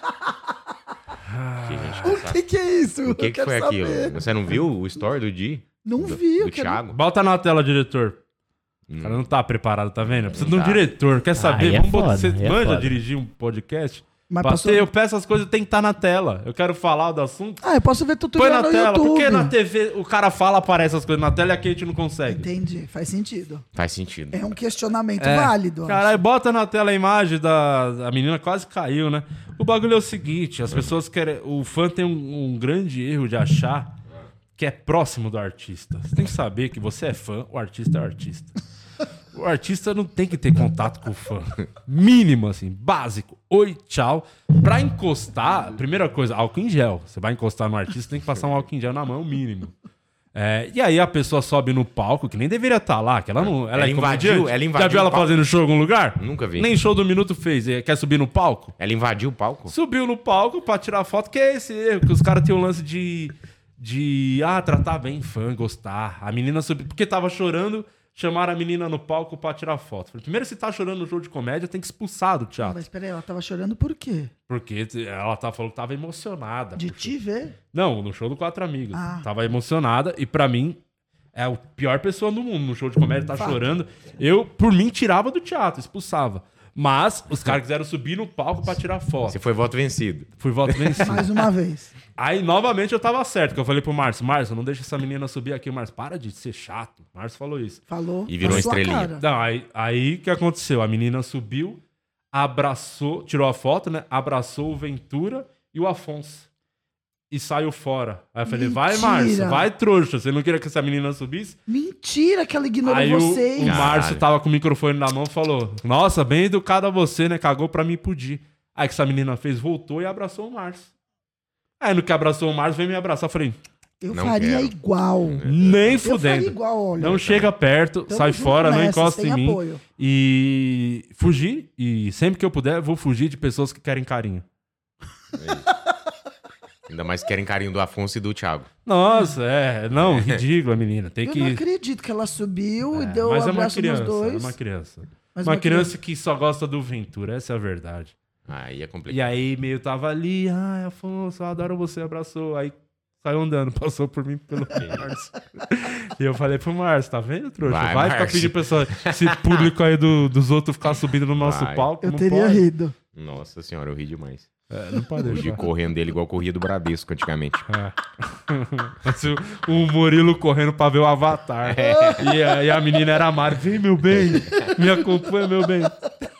O que é isso? O que foi aquilo? Você não viu o story do Di? Não vi. Do Thiago? Bota na tela, diretor. O cara não tá preparado, tá vendo? Precisa de um diretor. Quer saber? Você manja dirigir um podcast? Mas eu peço as coisas, tem que estar na tela. Eu quero falar do assunto. Eu posso ver tutorial Põe na no tela. YouTube. Por que na TV o cara fala, aparece as coisas na tela e aqui a gente não consegue? Entendi. Faz sentido. Faz sentido. É um questionamento válido. Caralho, bota na tela a imagem da menina, quase caiu, né? O bagulho é o seguinte, as pessoas querem... O fã tem um grande erro de achar que é próximo do artista. Você tem que saber que você é fã, o artista é o artista. O artista não tem que ter contato com o fã. Mínimo, assim, básico. Oi, tchau. Pra encostar, primeira coisa, álcool em gel. Você vai encostar no artista, tem que passar um álcool em gel na mão, mínimo. E aí a pessoa sobe no palco, que nem deveria estar lá, que ela não... Ela invadiu. Já viu ela fazendo show em algum lugar? Nunca vi. Nem show do Minuto fez. Quer subir no palco? Ela invadiu o palco? Subiu no palco pra tirar foto, que é esse erro, que os caras têm um lance de tratar bem fã, gostar. A menina subiu, porque tava chorando, chamaram a menina no palco pra tirar foto. Falei, primeiro, se tá chorando no show de comédia, tem que expulsar do teatro. Mas peraí, ela tava chorando por quê? Porque ela falou que tava emocionada. De te ver? Não, no show do Quatro Amigos. Tava emocionada e pra mim é a pior pessoa do mundo. No show de comédia tá chorando. Eu, por mim, tirava do teatro, expulsava. Mas os caras quiseram subir no palco pra tirar foto. Você foi voto vencido. Fui voto vencido. Mais uma vez. Aí, novamente, eu tava certo, que eu falei pro Márcio, não deixa essa menina subir aqui, Márcio, para de ser chato. O Márcio falou isso. Falou. E virou na sua estrelinha. cara. Não, aí o que aconteceu? A menina subiu, abraçou, tirou a foto, né? Abraçou o Ventura e o Afonso. E saiu fora. Aí eu falei, vai, Mentira. Márcio, vai, trouxa. Você não queria que essa menina subisse? Mentira que ela ignorou Aí vocês. o Márcio Caralho. tava com o microfone na mão e falou, nossa, bem educada você, né? Cagou pra me pudir. Aí o que essa menina fez, voltou e abraçou o Márcio. Aí no que abraçou o Márcio, veio me abraçar. Eu falei, Eu Não faria quero. igual. nem Eu faria fudendo. igual, olha. Não chega perto, Tamo sai junto fora, não nessas, encosta tem em mim. apoio. E fugir, e sempre que eu puder, vou fugir de pessoas que querem carinho. Ainda mais querem carinho do Afonso e do Thiago. Nossa, não, ridículo a menina. Tem Eu que. não acredito que ela subiu e deu Mas um é uma abraço criança, nos dois. é uma criança. Mas Uma criança que só gosta do Ventura, essa é a verdade. Aí é complicado. E aí meio tava ali, ai, Afonso, eu adoro você, abraçou. Aí saiu andando, passou por mim pelo Márcio. E eu falei pro Márcio, tá vendo, trouxa? Vai ficar Márcio. pedindo pessoa, esse público aí dos outros ficar subindo no nosso Vai. palco. Eu não teria pode. rido. Nossa senhora, eu ri demais. Não pode Eu ri deixar. correndo dele igual corria do Bradesco antigamente. Mas o Murilo correndo pra ver o Avatar. E a menina era a Mari. Vem, meu bem. Me acompanha, meu bem.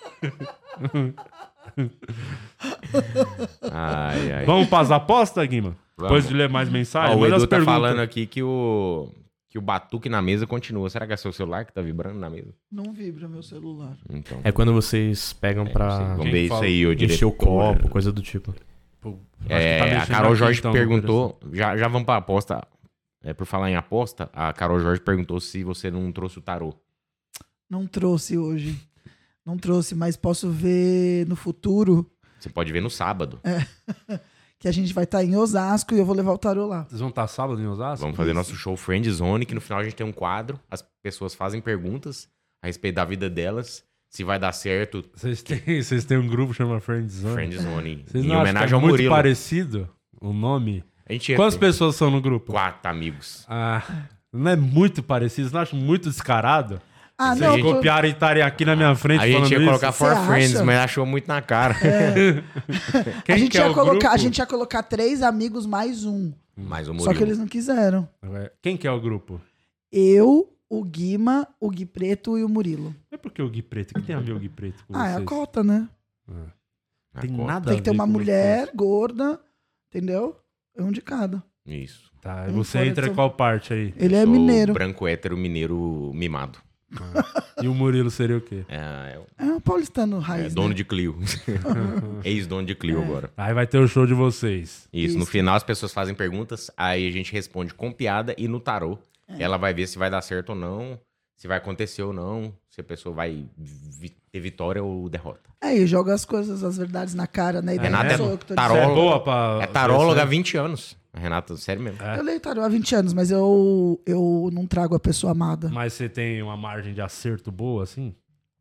Ai, ai. Vamos para as apostas, Guima? Vamos. Depois de ler mais mensagens. Ó, o manda as Edu tá perguntas. falando aqui que o batuque na mesa continua. Será que é seu celular que tá vibrando na mesa? Não vibra meu celular. Então. É quando vocês pegam não sei. pra Vamos Quem ver isso fala? aí, ô encher diretor. o copo, coisa do tipo. Pô, acho que tá A mexendo Carol aqui, Jorge então, perguntou, já vamos pra aposta. Por falar em aposta, a Carol Jorge perguntou se você não trouxe o tarô. Não trouxe hoje. Não trouxe, mas posso ver no futuro Você pode ver no sábado. que a gente vai estar em Osasco e eu vou levar o tarô lá. Vocês vão estar sábado em Osasco? Vamos fazer nosso show Friend Zone, que no final a gente tem um quadro. As pessoas fazem perguntas a respeito da vida delas. Se vai dar certo, Vocês têm um grupo que chama Friend Zone? Friend Zone. Vocês Em não acham que homenagem é ao muito Murilo. parecido o nome? A gente Quantas pessoas são no grupo? 4 amigos. Ah, não é muito parecido? Vocês não acham muito descarado? Ah, Vocês não. gente copiarem e estarem aqui na minha frente A gente falando ia colocar isso? For Você Friends, acha? mas achou muito na cara. Quem a gente, que é ia o colocar, grupo? a gente ia colocar 3 amigos mais um. Mas o Só Murilo. que eles não quiseram. Quem que é o grupo? Eu, o Guima, o Gui Preto e o Murilo. É porque o Gui Preto. O que tem a ver o Gui Preto com Ah, é a vocês? cota, né? A Tem cota. nada Tem a que ter ver uma com mulher gorda, entendeu? É um de cada. Isso. Tá, e Um você fora entra de em São- qual parte aí? Ele é Sou mineiro. branco hétero mineiro mimado. E o Murilo seria o quê? É um paulistano raiz. Dono né? de Clio. Ex-dono de Clio agora. Aí vai ter o show de vocês. Isso. No Isso. final as pessoas fazem perguntas, aí a gente responde com piada e no tarô. Ela vai ver se vai dar certo ou não, se vai acontecer ou não, se a pessoa vai ter vitória ou derrota. É, e joga as coisas, as verdades na cara, né? E daí Renata não é sou eu que tô tarô- Você é dizendo. boa pra... É taróloga há ver 20 anos. A Renata, sério mesmo. É. Eu leio tarô há 20 anos, mas eu não trago a pessoa amada. Mas você tem uma margem de acerto boa, assim?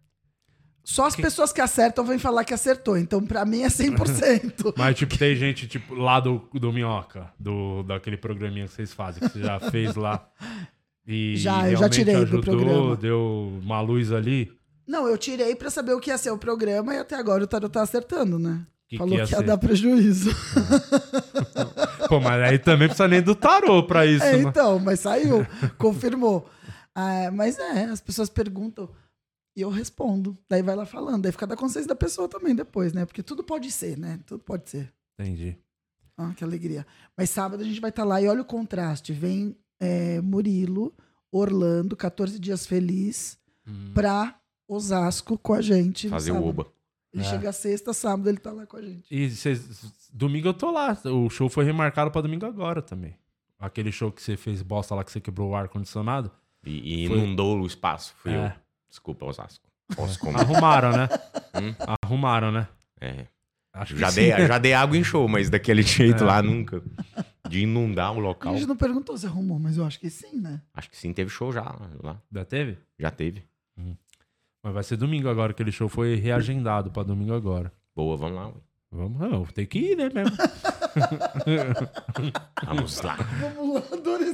Só as pessoas que acertam vêm falar que acertou. Então, pra mim, é 100%. Mas, tipo, tem gente, tipo, lá do Minhoca, daquele programinha que vocês fazem, que você já fez lá. E Já, eu já realmente tirei do ajudou, programa. deu uma luz ali. Não, eu tirei pra saber o que ia ser o programa e até agora o tarô tá acertando, né? Que Falou ia que ia ser? dar prejuízo. Pô, mas aí também precisa nem do tarô pra isso, É, né? então, mas saiu, confirmou. Ah, mas as pessoas perguntam e eu respondo. Daí vai lá falando. Daí fica da consciência da pessoa também depois, né? Porque tudo pode ser, né? Tudo pode ser. Entendi. Ah, que alegria. Mas sábado a gente vai estar lá e olha o contraste. Vem Murilo, Orlando, 14 Dias Feliz, pra Osasco com a gente. no Fazer o sábado. oba. Ele É. chega sexta, sábado ele tá lá com a gente. E domingo eu tô lá. O show foi remarcado pra domingo agora também. Aquele show que você fez bosta lá, que você quebrou o ar-condicionado. E Foi. inundou o espaço. Fui É. eu. Desculpa, Osasco. Posso comer. Arrumaram, né? Hum? Arrumaram, né? É. Acho que Já sim. dei água em show, mas daquele jeito É. lá nunca. De inundar o A local. gente não perguntou se arrumou, mas eu acho que sim, né? Acho que sim, teve show já lá. Já teve? Já teve. Mas vai ser domingo agora, aquele show foi reagendado pra domingo agora. Boa, vamos lá. Ué. Vamos, não, tem que ir, né, mesmo? Vamos lá. Vamos lá, adorei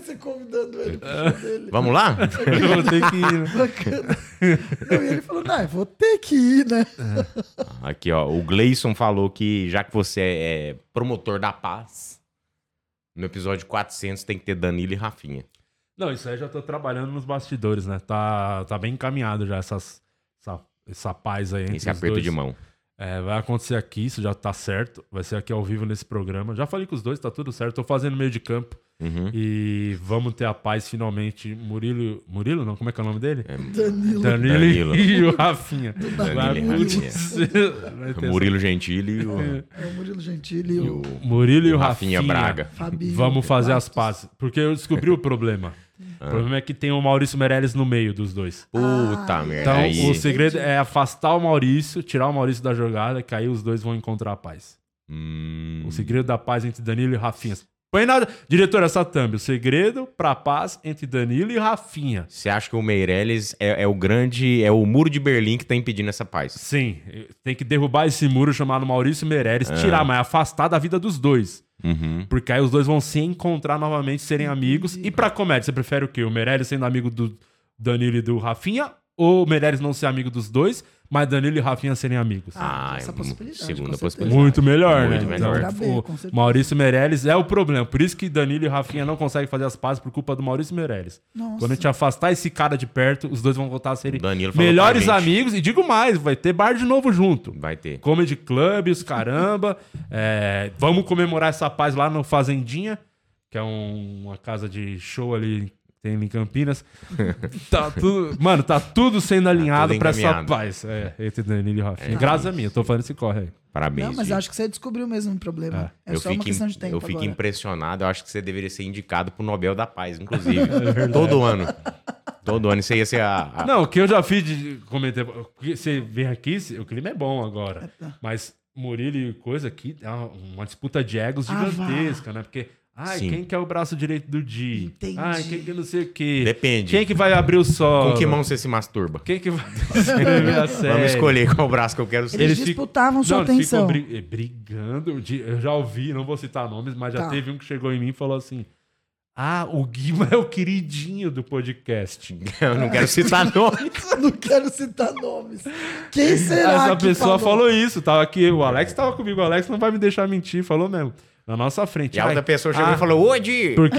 você convidando ele pro show dele. Vamos lá? Eu vou ter que ir, né? Bacana. Não, e ele falou, não, eu vou ter que ir, né? Aqui, ó. O Gleison falou que já que você é promotor da paz, no episódio 400 tem que ter Danilo e Rafinha. Não, isso aí já tô trabalhando nos bastidores, né? Tá bem encaminhado já essa paz aí entre Esse os aperto dois. de mão. Vai acontecer aqui, isso já tá certo. Vai ser aqui ao vivo nesse programa. Já falei com os dois, tá tudo certo. Tô fazendo meio de campo. Uhum. E vamos ter a paz finalmente. Murilo não? Como é que é o nome dele? Danilo. E o Rafinha. Danilo e Rafinha. Murilo Gentili e o... É o Murilo Gentili e o Murilo e o Rafinha Braga. Fabinho. Vamos fazer as Bastos. pazes. Porque eu descobri o problema. O problema é que tem o Maurício Meirelles no meio dos dois. Puta merda. Então, Aí... o segredo é afastar o Maurício, tirar o Maurício da jogada, que aí os dois vão encontrar a paz. O segredo da paz entre Danilo e Rafinha. Põe nada. Diretor, essa thumb. O segredo pra paz entre Danilo e Rafinha. Você acha que o Meirelles é o grande... É o muro de Berlim que tá impedindo essa paz? Sim. Tem que derrubar esse muro chamado Maurício Meirelles, tirar, mas afastar da vida dos dois. Uhum. Porque aí os dois vão se encontrar novamente, serem amigos. E pra comédia, você prefere o quê? O Meirelles sendo amigo do Danilo e do Rafinha? Ou o Meirelles não ser amigo dos dois, mas Danilo e Rafinha serem amigos? Essa possibilidade, com segunda certeza. possibilidade. Muito melhor, Muito né? melhor. Pra ver, o com certeza. Maurício Meirelles é o problema. Por isso que Danilo e Rafinha não conseguem fazer as pazes por culpa do Maurício Meirelles. Nossa. Quando a gente afastar esse cara de perto, os dois vão voltar a serem Danilo falou melhores pra gente. amigos. E digo mais, vai ter bar de novo junto. Vai ter. Comedy Club, os caramba. Vamos comemorar essa paz lá no Fazendinha, que é uma casa de show ali, tem em Campinas. Mano, tá tudo sendo alinhado tudo pra essa encaminhado. paz. Entre Danilo e Rafinha. Graças a mim, eu tô fazendo esse corre aí. Parabéns. Não, mas Gil. eu acho que você descobriu mesmo o problema. É só uma questão de tempo eu fico agora. impressionado. Eu acho que você deveria ser indicado pro Nobel da Paz, inclusive. Todo ano. Todo ano. Isso aí ia ser a... Não, o que eu já fiz de comentar. Você vem aqui, o clima é bom agora. Mas Murilo e coisa aqui é uma disputa de egos gigantesca, né? Porque, Sim. quem que é o braço direito do Di? Entendi. Quem que não sei o quê? Depende. Quem que vai abrir o sol? Com que mão você se masturba? Quem que vai escrever a série? Vamos escolher qual braço que eu quero ser. Eles disputavam sua eles ficam atenção. brigando. Eu já ouvi, não vou citar nomes, mas já Tá. teve um que chegou em mim e falou assim: o Guima é o queridinho do podcast. Eu não quero citar nome. Não quero citar nomes. Quem será Essa que pessoa falou isso. Tava aqui, o Alex tava comigo. O Alex não vai me deixar mentir, falou mesmo. Na nossa frente. E a outra pessoa chegou e falou, ô, Di! Porque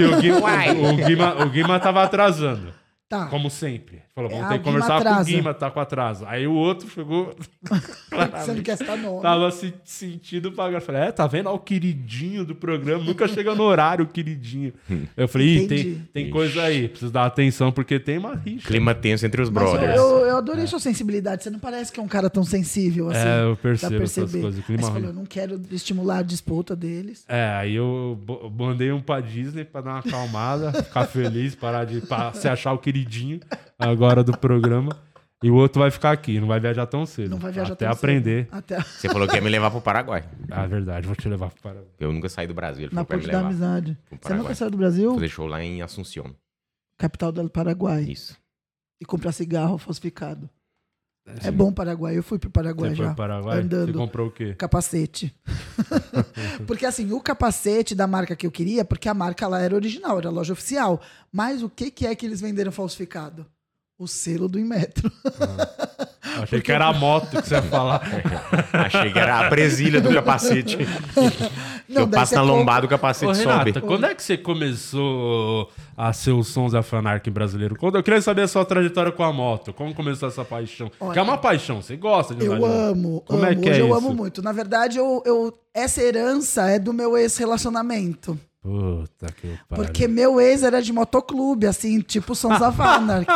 o Guima tava atrasando. Tá. Como sempre. Falou, vamos É, ter o que Guima conversar com o atrasa. Guima, tá com atraso. Aí o outro chegou... Você não quer citar nome. Tava se sentindo pagar. Falei, tá vendo? Ó, o queridinho do programa. Nunca chega no horário, o queridinho. Eu falei, Entendi. tem coisa aí. Preciso dar atenção, porque tem uma rixa. Clima tenso entre os Mas brothers. eu adorei sua sensibilidade. Você não parece que é um cara tão sensível assim. Eu pra percebo essas perceber. coisas. Mas Clima você ruim. falou, eu não quero estimular a disputa deles. Aí eu mandei um pra Disney pra dar uma acalmada, ficar feliz, parar de se achar o queridinho agora do programa. E o outro vai ficar aqui, não vai viajar tão cedo. Não vai viajar até tão aprender. cedo. Até Você falou que ia me levar pro Paraguai. Verdade, vou te levar pro Paraguai. Eu nunca saí do Brasil. Ele na falou pra me Ponte da levar Amizade. pro Você Paraguai. nunca saiu do Brasil? Fazer show lá em Assunción. Capital do Paraguai. Isso. E comprar cigarro falsificado. É bom Paraguai. Eu fui pro Paraguai Você já. foi pro Paraguai? Andando. Você comprou o quê? Capacete. Porque assim, o capacete da marca que eu queria, porque a marca lá era original, era loja oficial. Mas o que é que eles venderam falsificado? O selo do Inmetro. Achei que era a moto que você ia falar. Achei que era a presilha do capacete. Eu daí passo você na compra- lombada, o capacete Ô, sobe. Renata, quando é que você começou a ser o Sons da Fanark brasileiro? Eu queria saber a sua trajetória com a moto. Como começou essa paixão? Que é uma paixão, você gosta de andar de Eu moto. amo, Como é amo. que é Hoje eu isso? amo muito. Na verdade, essa herança é do meu ex-relacionamento. Puta que pariu. Porque meu ex era de motoclube, assim, tipo Sons of Anarchy.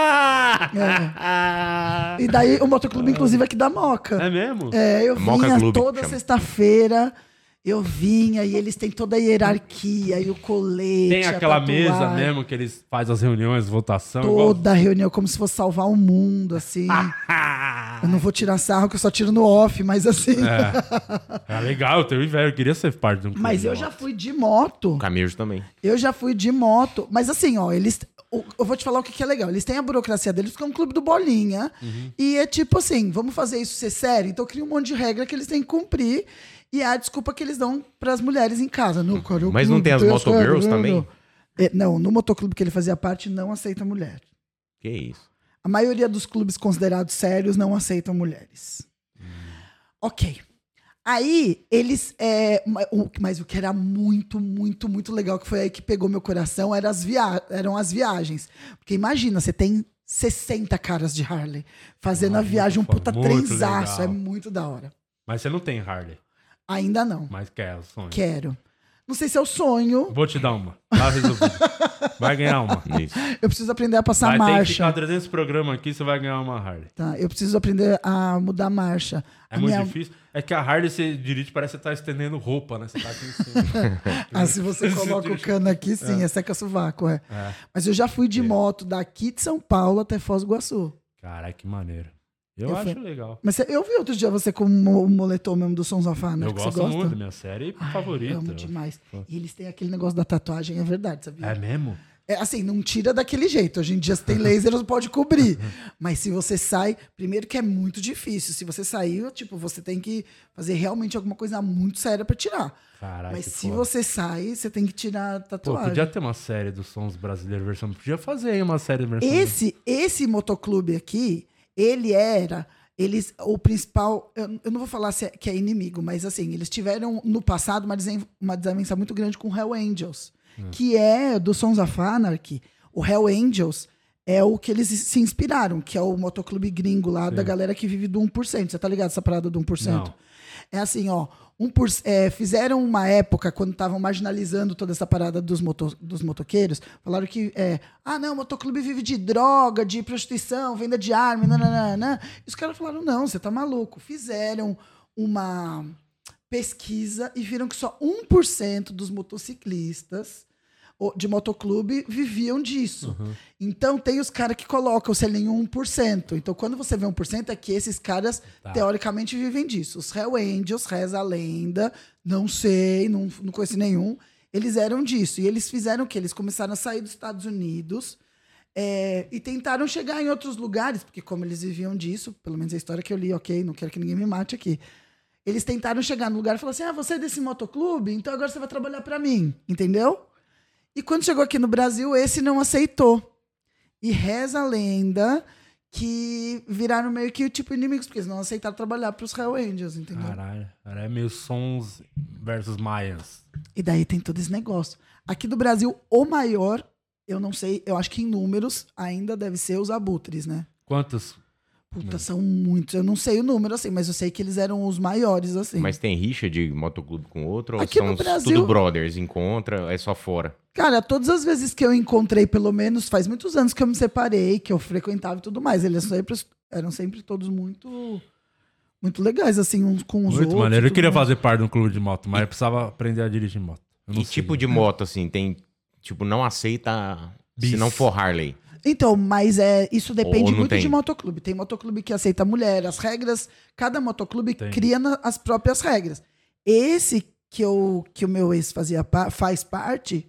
E daí o motoclube, inclusive, aqui da Moca. É mesmo? Eu Moca vinha Clube, toda chama. sexta-feira. Eu vinha e eles têm toda a hierarquia e o colete. Tem a aquela mesa tatuagem, mesmo que eles fazem as reuniões, votação. Toda a reunião, como se fosse salvar o mundo, assim. Eu não vou tirar sarro, que eu só tiro no off, mas assim. É legal, eu tenho inveja, eu queria ser parte de um clube Mas eu de já moto. fui de moto. O Camejo também. Eu já fui de moto. Mas assim, ó, eu vou te falar o que é legal. Eles têm a burocracia deles, que é um clube do Bolinha. E é tipo assim, vamos fazer isso ser sério? Então cria um monte de regra que eles têm que cumprir. E é a desculpa que eles dão pras mulheres em casa. Não, cara, o Mas não clube tem as tem motogirls regras, também? Não, no motoclube que ele fazia parte, não aceita mulher. Que isso? A maioria dos clubes considerados sérios não aceitam mulheres. Ok. Aí, eles... Mas o que era muito, muito, muito legal, que foi aí que pegou meu coração, eram as viagens. Porque imagina, você tem 60 caras de Harley fazendo a viagem, um puta trenzaço. legal. É muito da hora. Mas você não tem Harley. Ainda não. Mas quer, o sonho. Quero. Não sei se é o sonho. Vou te dar uma. Tá resolvido. Vai ganhar uma. Isso. Eu preciso aprender a passar Vai ter que marcha. ficar 300 programas aqui, você vai ganhar uma Harley. Tá, eu preciso aprender a mudar a marcha. É muito difícil. É que a Harley, você dirige, parece que você tá estendendo roupa, né? Você tá aqui em cima. Se você coloca o cano aqui, sim, é seca-sovaco, é. Mas eu já fui de moto daqui de São Paulo até Foz do Iguaçu. Caralho, que maneiro. Eu acho legal. Mas eu vi outro dia você com o moletom mesmo do Sons of Anarchy. Eu gosto você gosta? muito, minha série favorita. Eu amo demais. E eles têm aquele negócio da tatuagem, é verdade, sabia? É mesmo? Assim, não tira daquele jeito. Hoje em dia, se tem laser, você pode cobrir. Mas se você sai... Primeiro que é muito difícil. Se você sair, tipo, você tem que fazer realmente alguma coisa muito séria pra tirar. Caralho, Mas que se foda. você sai, você tem que tirar a Pô, tatuagem. podia ter uma série dos sons brasileiros versão. Podia fazer aí uma série versão. Esse motoclube aqui, ele era... O principal... Eu não vou falar que é inimigo, mas assim, eles tiveram no passado uma desavença muito grande com o Hell Angels, que é do Sons of Anarchy. O Hell Angels é o que eles se inspiraram, que é o motoclube gringo lá da galera que vive do 1%. Você tá ligado essa parada do 1%? Não. É assim, ó. Fizeram uma época, quando estavam marginalizando toda essa parada dos motoqueiros, falaram que não, o motoclube vive de droga, de prostituição, venda de arma, nananana. E os caras falaram, não, você tá maluco. Fizeram uma pesquisa e viram que só 1% dos motociclistas de motoclube viviam disso. Então, tem os caras que colocam o selinho 1%. Então, quando você vê 1%, é que esses caras, teoricamente, vivem disso. Os Hell Angels, reza a lenda, não sei, não conheci nenhum, eles eram disso. E eles fizeram o quê? Eles começaram a sair dos Estados Unidos e tentaram chegar em outros lugares, porque como eles viviam disso, pelo menos a história que eu li, ok, não quero que ninguém me mate aqui, eles tentaram chegar no lugar e falaram assim, você é desse motoclube? Então agora você vai trabalhar pra mim, entendeu? E quando chegou aqui no Brasil, esse não aceitou. E reza a lenda que viraram meio que tipo inimigos, porque eles não aceitaram trabalhar pros Hell Angels, entendeu? Caralho, é meio Sons versus Mayans. E daí tem todo esse negócio. Aqui do Brasil, o maior, eu não sei, eu acho que em números ainda deve ser os Abutres, né? Quantos? Puta, são muitos. Eu não sei o número, assim, mas eu sei que eles eram os maiores, assim. Mas tem rixa de motoclube com outro? Aqui ou no são Brasil- tudo brothers? Encontra, é só fora? Cara, todas as vezes que eu encontrei, pelo menos, faz muitos anos que eu me separei, que eu frequentava e tudo mais, eles eram sempre todos muito legais, assim, uns com os outros. Muito maneiro. Eu tudo queria mais. fazer parte de um clube de moto, mas eu precisava aprender a dirigir moto. Eu não Que sei. tipo de moto, assim, tem... Tipo, não aceita se não for Harley. Então, mas isso depende Ou não muito tem? de motoclube. Tem motoclube que aceita mulher, as regras, cada motoclube Tem. cria as próprias regras. Esse que o meu ex faz parte,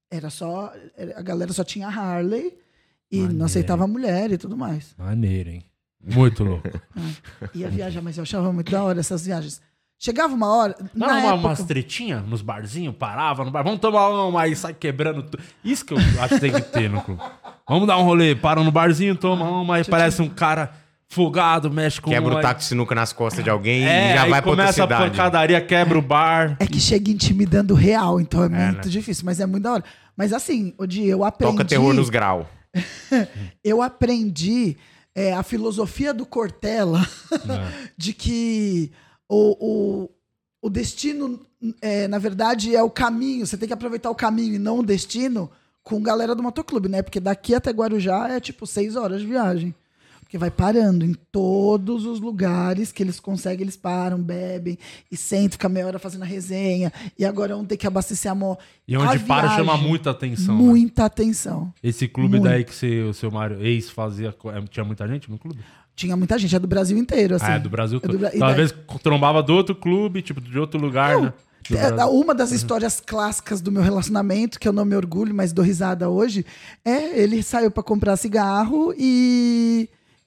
a galera só tinha Harley e Maneiro. não aceitava mulher e tudo mais. Maneiro, hein? Muito louco. Ia viajar, mas eu achava muito da hora essas viagens. Chegava uma hora. Não, na época, umas tretinhas nos barzinhos, parava no bar. Vamos tomar uma aí, sai quebrando tudo. Isso que eu acho que tem que ter no clube. Vamos dar um rolê, param no barzinho, toma uma, aí parece um cara folgado, mexe com Quebra um, o taco de sinuca nas costas de alguém e aí já vai pra outra começa a cidade. pancadaria, quebra o bar. É que chega intimidando real, então é muito né? difícil, mas é muito da hora. Mas assim, Odi, eu aprendi. Toca terror nos grau. Eu aprendi a filosofia do Cortella de que o destino, na verdade, é o caminho. Você tem que aproveitar o caminho e não o destino com galera do motoclube, né? Porque daqui até Guarujá é tipo 6 horas de viagem. Porque vai parando em todos os lugares que eles conseguem, eles param, bebem e sentam, fica meia hora fazendo a resenha. E agora vão ter que abastecer a moto. E onde A para viagem, chama muita atenção. Né? Muita atenção. Esse clube Muito. daí que o seu Mário ex fazia. Tinha muita gente no clube? Tinha muita gente, é do Brasil inteiro, assim. Ah, é do Brasil todo. e Então, às daí- vezes trombava do outro clube, tipo, de outro lugar, né? Do Brasil. Uma das histórias clássicas do meu relacionamento, que eu não me orgulho, mas dou risada hoje, ele saiu pra comprar cigarro e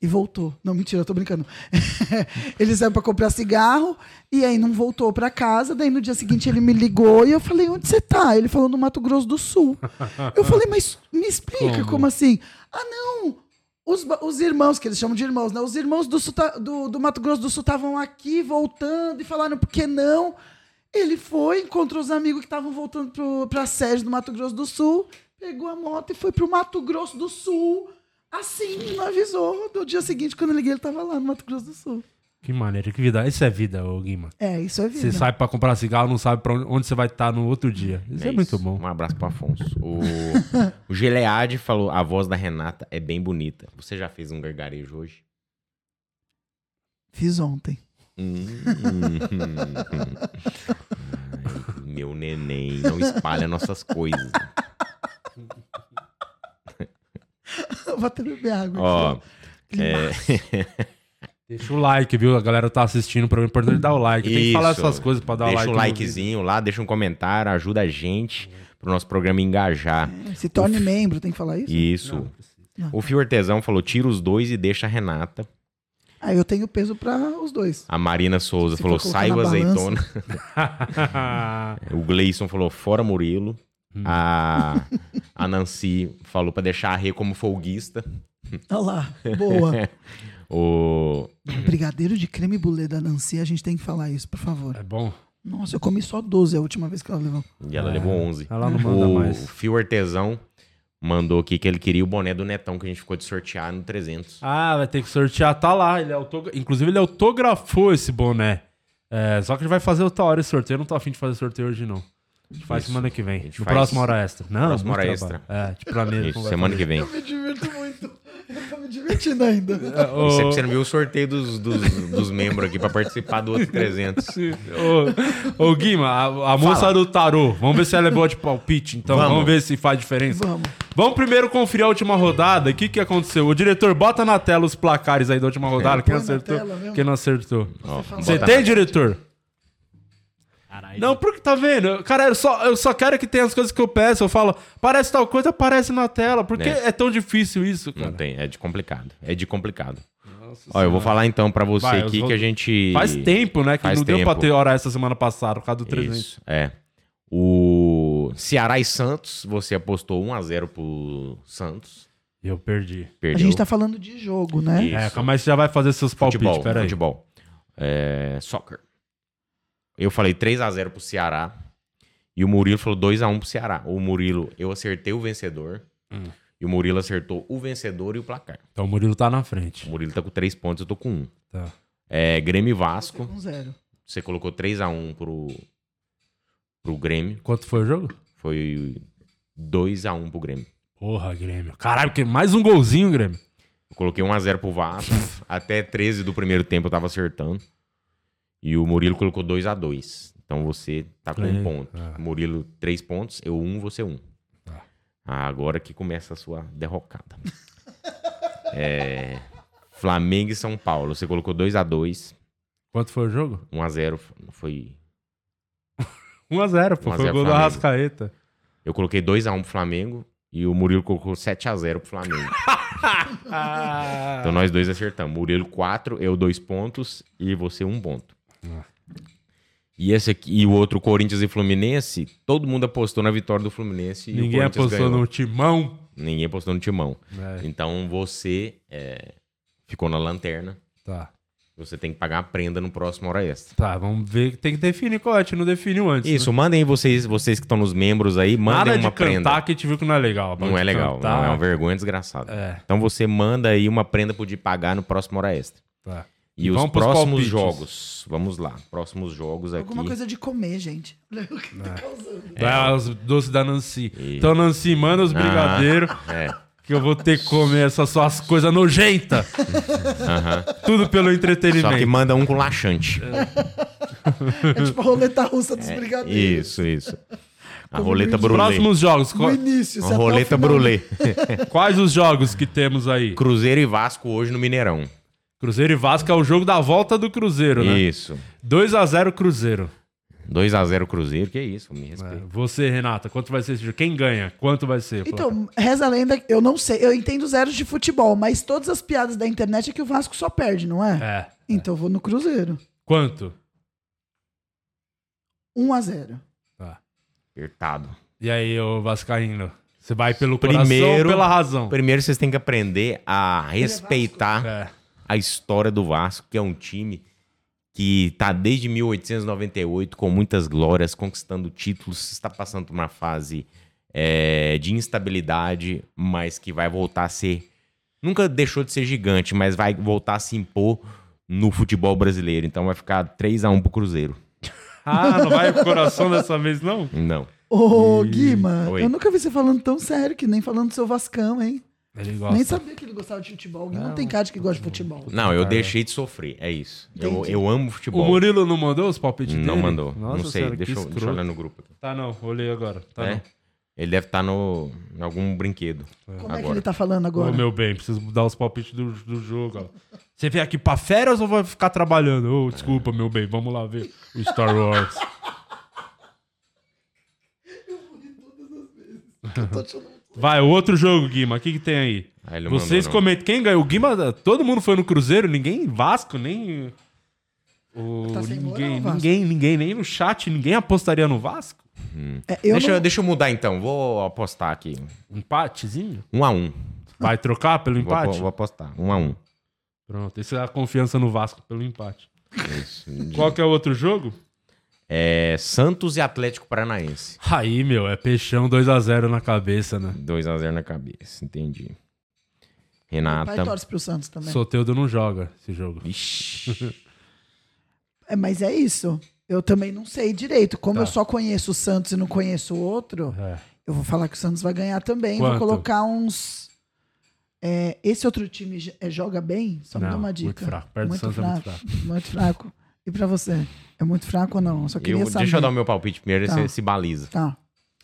e voltou. Não, mentira, eu tô brincando. Ele saiu pra comprar cigarro e aí não voltou pra casa. Daí no dia seguinte ele me ligou e eu falei, onde você tá? Ele falou, no Mato Grosso do Sul. Eu falei, mas me explica, como assim? Ah, não, os irmãos, que eles chamam de irmãos, né? Os irmãos do Mato Grosso do Sul estavam aqui voltando e falaram, por que não? Ele foi, encontrou os amigos que estavam voltando pra sede do Mato Grosso do Sul, pegou a moto e foi pro Mato Grosso do Sul. Assim, não avisou. No dia seguinte, quando eu liguei, ele tava lá no Mato Grosso do Sul. Que maneiro, que vida. Isso é vida, ô Guima. É, isso é vida. Você sai pra comprar cigarro, não sabe pra onde você vai estar no outro dia. Isso é muito bom. Um abraço pro Afonso. O Geleade falou, a voz da Renata é bem bonita. Você já fez um gargarejo hoje? Fiz ontem. Ai, meu neném, não espalha nossas coisas. Vou até beber água. Ó, Deixa o like, viu? A galera tá assistindo, pra mim é importante dar o like. Tem que falar essas coisas pra dar o like. Deixa um likezinho lá, deixa um comentário, ajuda a gente pro nosso programa engajar. Se torne membro, tem que falar isso? Isso. Não. O Fio Artesão falou, tira os dois e deixa a Renata. Aí eu tenho peso pra os dois. A Marina Souza Se falou, for colocar sai o na azeitona. O Gleison falou, fora Murilo. A Nancy falou pra deixar a Rê como folguista. Olha lá, boa. O... Brigadeiro de creme brulee da Nancy, a gente tem que falar isso, por favor. É bom. Nossa, eu comi só 12 a última vez que ela levou. E ela levou 11. Ela não manda O mais. Fio Artesão mandou aqui que ele queria o boné do Netão que a gente ficou de sortear no 300. Ah, vai ter que sortear. Tá lá. Inclusive, ele autografou esse boné. Só que a gente vai fazer outra hora esse sorteio. Eu não tô afim de fazer sorteio hoje, não. A gente faz semana que vem. gente No faz- próximo Hora Extra. Não, Próxima muito Hora trabalho. Extra. De planeta. Isso, semana que vem. Eu me divirto muito. Eu tô me divertindo ainda. Você não viu o sorteio dos membros aqui pra participar do outro 300. Ô, Guima, a moça do tarô. Vamos ver se ela é boa de palpite. Então, vamos ver se faz diferença. Vamos primeiro conferir a última rodada. O que aconteceu? O diretor, bota na tela os placares aí da última rodada. Quem põe na acertou? tela mesmo. Quem não acertou? Você bota tem, na- diretor? Caralho. Não, porque tá vendo? Cara, eu só quero que tenha as coisas que eu peço. Eu falo, parece tal coisa, aparece na tela. Por que é tão difícil isso, cara? Não tem, é de complicado. Ó, eu vou falar então pra você Vai, aqui eu vou- que a gente... Faz tempo, né? Que Faz não deu tempo. pra ter hora essa semana passada, por causa do 300. Isso, O Ceará e Santos, você apostou 1-0 pro Santos. Eu perdi. A Perdeu. gente tá falando de jogo, né? Isso. Mas você já vai fazer seus palpites, Futebol, peraí. futebol. Soccer. Eu falei 3-0 pro Ceará. E o Murilo falou 2-1 pro Ceará. O Murilo, eu acertei o vencedor. E o Murilo acertou o vencedor e o placar. Então o Murilo tá na frente. O Murilo tá com 3 pontos, eu tô com 1. Tá. Grêmio e Vasco. Com 0. Você colocou 3-1 pro Grêmio. Quanto foi o jogo? Foi 2-1 pro Grêmio. Porra, Grêmio. Caralho, que mais um golzinho, Grêmio. Eu coloquei 1-0 pro Vasco. Até 13 do primeiro tempo eu tava acertando. E o Murilo colocou 2-2. Então você tá com 1 ponto. Murilo 3 pontos, eu 1, você 1. Tá. Agora que começa a sua derrocada. Flamengo e São Paulo. Você colocou 2-2. Quanto foi o jogo? 1-0 foi... 1x0, pô. 1 a 0 Foi o gol do Flamengo. Arrascaeta. Eu coloquei 2-1 pro Flamengo. E o Murilo colocou 7-0 pro Flamengo. Então nós dois acertamos. Murilo 4, eu 2 pontos e você 1 ponto. E esse aqui, e o outro, Corinthians e Fluminense, todo mundo apostou na vitória do Fluminense e Ninguém o Corinthians apostou ganhou. no Timão. Ninguém apostou no Timão. É. Então você ficou na lanterna. Tá. Você tem que pagar a prenda no próximo Hora Extra. Tá, vamos ver. Tem que definir qual é. A gente não definiu antes. Isso, né? mandem aí vocês que estão nos membros aí, mandem Nada uma de cantar prenda. que a gente viu que não é legal. Não é legal, Cantar, não, é uma vergonha desgraçada. É. Então você manda aí uma prenda pro de pagar no próximo Hora Extra. Tá. E os vamos pros próximos palpites. jogos, vamos lá, próximos jogos aqui. Alguma coisa de comer, gente. Olha o que tá causando. Vai os doces da Nancy. Então, Nancy, manda os brigadeiros. Que eu vou ter que comer essas suas coisas nojentas. Tudo pelo entretenimento. Só que manda um com laxante. É tipo a roleta russa dos brigadeiros. Isso. A Como roleta no brulê. Próximos jogos. No início, A se até o roleta final- brulê. Quais os jogos que temos aí? Cruzeiro e Vasco hoje no Mineirão. Cruzeiro e Vasco é o jogo da volta do Cruzeiro, né? Isso. 2x0 Cruzeiro. 2x0 Cruzeiro, que isso, me respeita. Você, Renata, quanto vai ser esse jogo? Quem ganha? Quanto vai ser? Então, reza a lenda, eu não sei, eu entendo zeros de futebol, mas todas as piadas da internet é que o Vasco só perde, não é? É. Então eu vou no Cruzeiro. Quanto? 1-0. Tá. Apertado. E aí, ô Vascaíno? Você vai pelo coração Primeiro, ou pela razão? Primeiro vocês têm que aprender a respeitar É. a história do Vasco, que é um time que tá desde 1898 com muitas glórias, conquistando títulos, está passando por uma fase de instabilidade, mas que vai voltar a ser... Nunca deixou de ser gigante, mas vai voltar a se impor no futebol brasileiro. Então vai ficar 3-1 pro Cruzeiro. Ah, não vai pro coração dessa vez, não? Não. Ô, Guima, Oi. eu nunca vi você falando tão sério, que nem falando do seu Vascão, hein? Ele gosta. Nem sabia que ele gostava de futebol. O Guima não tem cara de que gosta de futebol. Não, eu deixei de sofrer, é isso. Entendi. Eu amo O futebol. Murilo não mandou os palpites dele? Não mandou. Nossa Não sei, senhora, que deixa eu escroto. olhar no grupo aqui. Tá não, olhei agora. Tá É? não. Ele deve estar em algum brinquedo. Como é que ele tá falando agora? Ô, meu bem, preciso dar os palpites do jogo, ó. Você vem aqui pra férias ou vai ficar trabalhando? Ô, desculpa, meu bem, vamos lá ver o Star Wars. Vai, o outro jogo, Guima, o que tem aí? Ah, ele não Vocês mandou, não. comentem. Quem ganhou? O Guima, todo mundo foi no Cruzeiro, ninguém Vasco, nem... Tá sem moral, Vasco. ninguém, nem no chat, ninguém apostaria no Vasco? É, eu não- Deixa eu mudar então. Vou apostar aqui. Empatezinho? 1x1. Vai trocar pelo empate? Vou apostar. 1x1. Pronto, essa é a confiança no Vasco pelo empate. Isso. Qual que é o outro jogo? É Santos e Atlético Paranaense. Aí, meu, é peixão 2x0 na cabeça, né? 2x0 na cabeça, entendi. Meu pai Renata. torce pro Santos também. Soteudo não joga esse jogo. Ixi. É, mas é isso. Eu também não sei direito. Como Tá. eu só conheço o Santos e não conheço o outro, É. eu vou falar que o Santos vai ganhar também. Quanto? Vou colocar uns... esse outro time joga bem? Só me Não, dá uma dica. muito fraco. Perto do Santos é muito Muito fraco. E pra você? É muito fraco ou não? Eu só queria saber. Deixa eu dar o meu palpite primeiro, Tá. se baliza. Tá.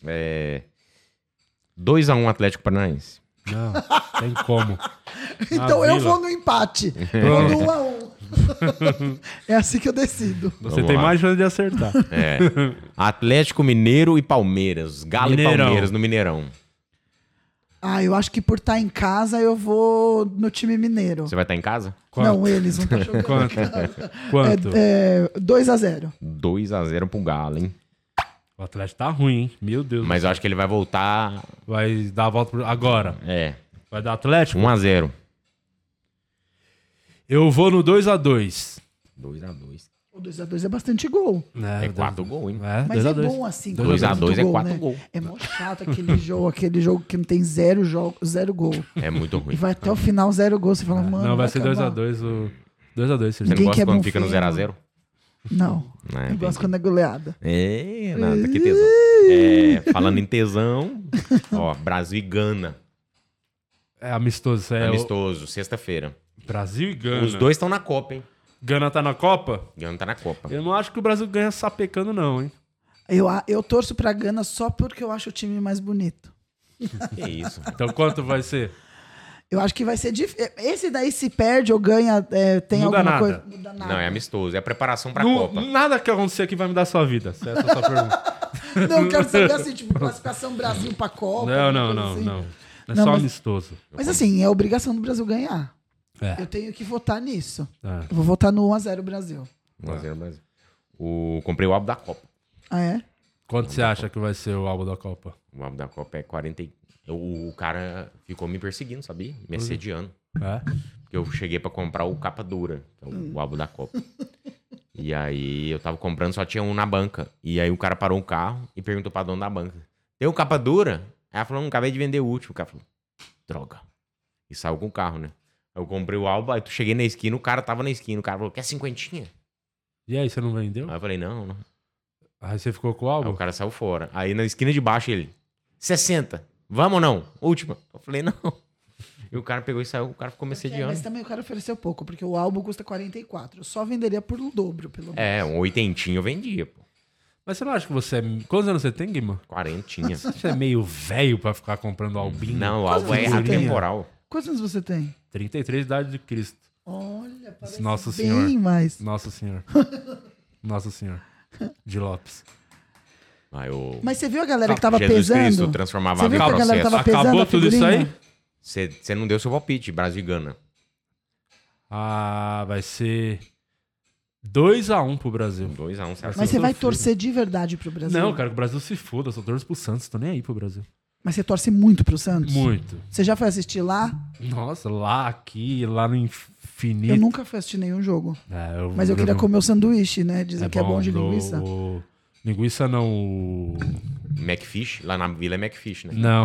2x1 Atlético Paranaense. Não, tem como. Então eu Vila. vou no empate. Vou no 1-1. É assim que eu decido. Você Vamos tem lá. mais chance de acertar. Atlético Mineiro e Palmeiras. Galo Mineirão. e Palmeiras no Mineirão. Ah, eu acho que por estar em casa eu vou no time mineiro. Você vai estar em casa? Não, eles vão estar jogando. Quanto? Quanto? 2-0. 2x0 pro Galo, hein? O Atlético tá ruim, hein? Meu Deus. Mas eu acho que ele vai voltar. Vai dar a volta agora. Vai dar Atlético? 1x0. Eu vou no 2x2. 2x2. O 2-2 é bastante gol. É 4 gols, hein? É, Mas 2 a é 2. bom assim. 2 a 2 é muito 4 né? gols. É mó chato aquele jogo que não tem zero gol. É muito ruim. E vai até o final 0 gol. Você fala, mano. Não, vai ser acabar. 2x2. 2x2, Você Serginho. não Ninguém gosta quer quando bom fica no feio, 0x0? Não. Não, Eu gosto quando é goleada. Nada, que tesão. Falando em tesão, ó, Brasil e Gana. É amistoso. Isso é Amistoso, sexta-feira. Brasil e Gana. Os dois estão na Copa, hein? Gana tá na Copa? Gana tá na Copa. Eu não acho que o Brasil ganha sapecando, não, hein? Eu torço pra Gana só porque eu acho o time mais bonito. Que isso? Então quanto vai ser? Eu acho que vai ser difícil. Esse daí se perde ou ganha, tem Muda alguma nada. coisa. Muda nada. Não, é amistoso. É a preparação pra Não- Copa. Nada que acontecer aqui vai mudar a sua vida. Se essa é a sua pergunta. Não, eu quero saber assim, tipo, classificação Brasil pra Copa. Não, alguma não, coisa não, assim. não. É Não, só mas- amistoso. Mas assim, é obrigação do Brasil ganhar. É. Eu tenho que votar nisso. É. Eu vou votar no 1-0 Brasil. 1x0 Brasil. Comprei o álbum da Copa. Ah, é? Quanto você acha que vai ser o álbum da Copa? O álbum da Copa é 40. O cara ficou me perseguindo, sabia? Me assediando. É? Porque eu cheguei pra comprar o capa dura, que é o álbum da Copa. E aí eu tava comprando, só tinha um na banca. E aí o cara parou o carro e perguntou pra dona da banca: tem um capa dura? Aí ela falou: não, acabei de vender o último. O cara falou: droga. E saiu com o carro, né? Eu comprei o álbum, aí cheguei na esquina, o cara tava na esquina. O cara falou: quer 50? E aí, você não vendeu? Aí eu falei: não. Aí você ficou com o Aí álbum? o cara saiu fora. Aí na esquina de baixo ele: 60. Vamos ou não? Última. Eu falei: não. E o cara pegou e saiu, o cara ficou me assediando. Mas também o cara ofereceu pouco, porque o álbum custa 44. Eu só venderia por um dobro, pelo menos. Um 80 eu vendia, pô. Mas você não acha que você é... Quantos anos você tem, Guima? 40. Você é meio velho pra ficar comprando albinho? Não, o Quantos álbum é anos você tem? atemporal. Quantos anos você tem? 33 idade de Cristo. Olha, parece Nossa bem Senhor. mais. Nossa Senhor. Nossa Senhor. de Lopes. Mas você viu a galera que tava Jesus pesando? Cristo transformava Você viu que a galera tava pesando Acabou a tudo isso figurinha? aí? Você não deu seu palpite, Brasil e Gana. Ah, vai ser 2-1 pro Brasil. 2-1, certo? Mas você vai sofrido. torcer de verdade pro Brasil? Não, eu quero que o Brasil se foda. Eu só torço pro Santos, tô nem aí pro Brasil. Mas você torce muito pro Santos? Muito. Você já foi assistir lá? Nossa, lá, aqui, lá no infinito. Eu nunca fui assistir nenhum jogo. É, Mas eu queria comer o sanduíche, né? Dizem que é bom de linguiça. Linguiça não, o... Macfish, lá na vila é Macfish, né? Não.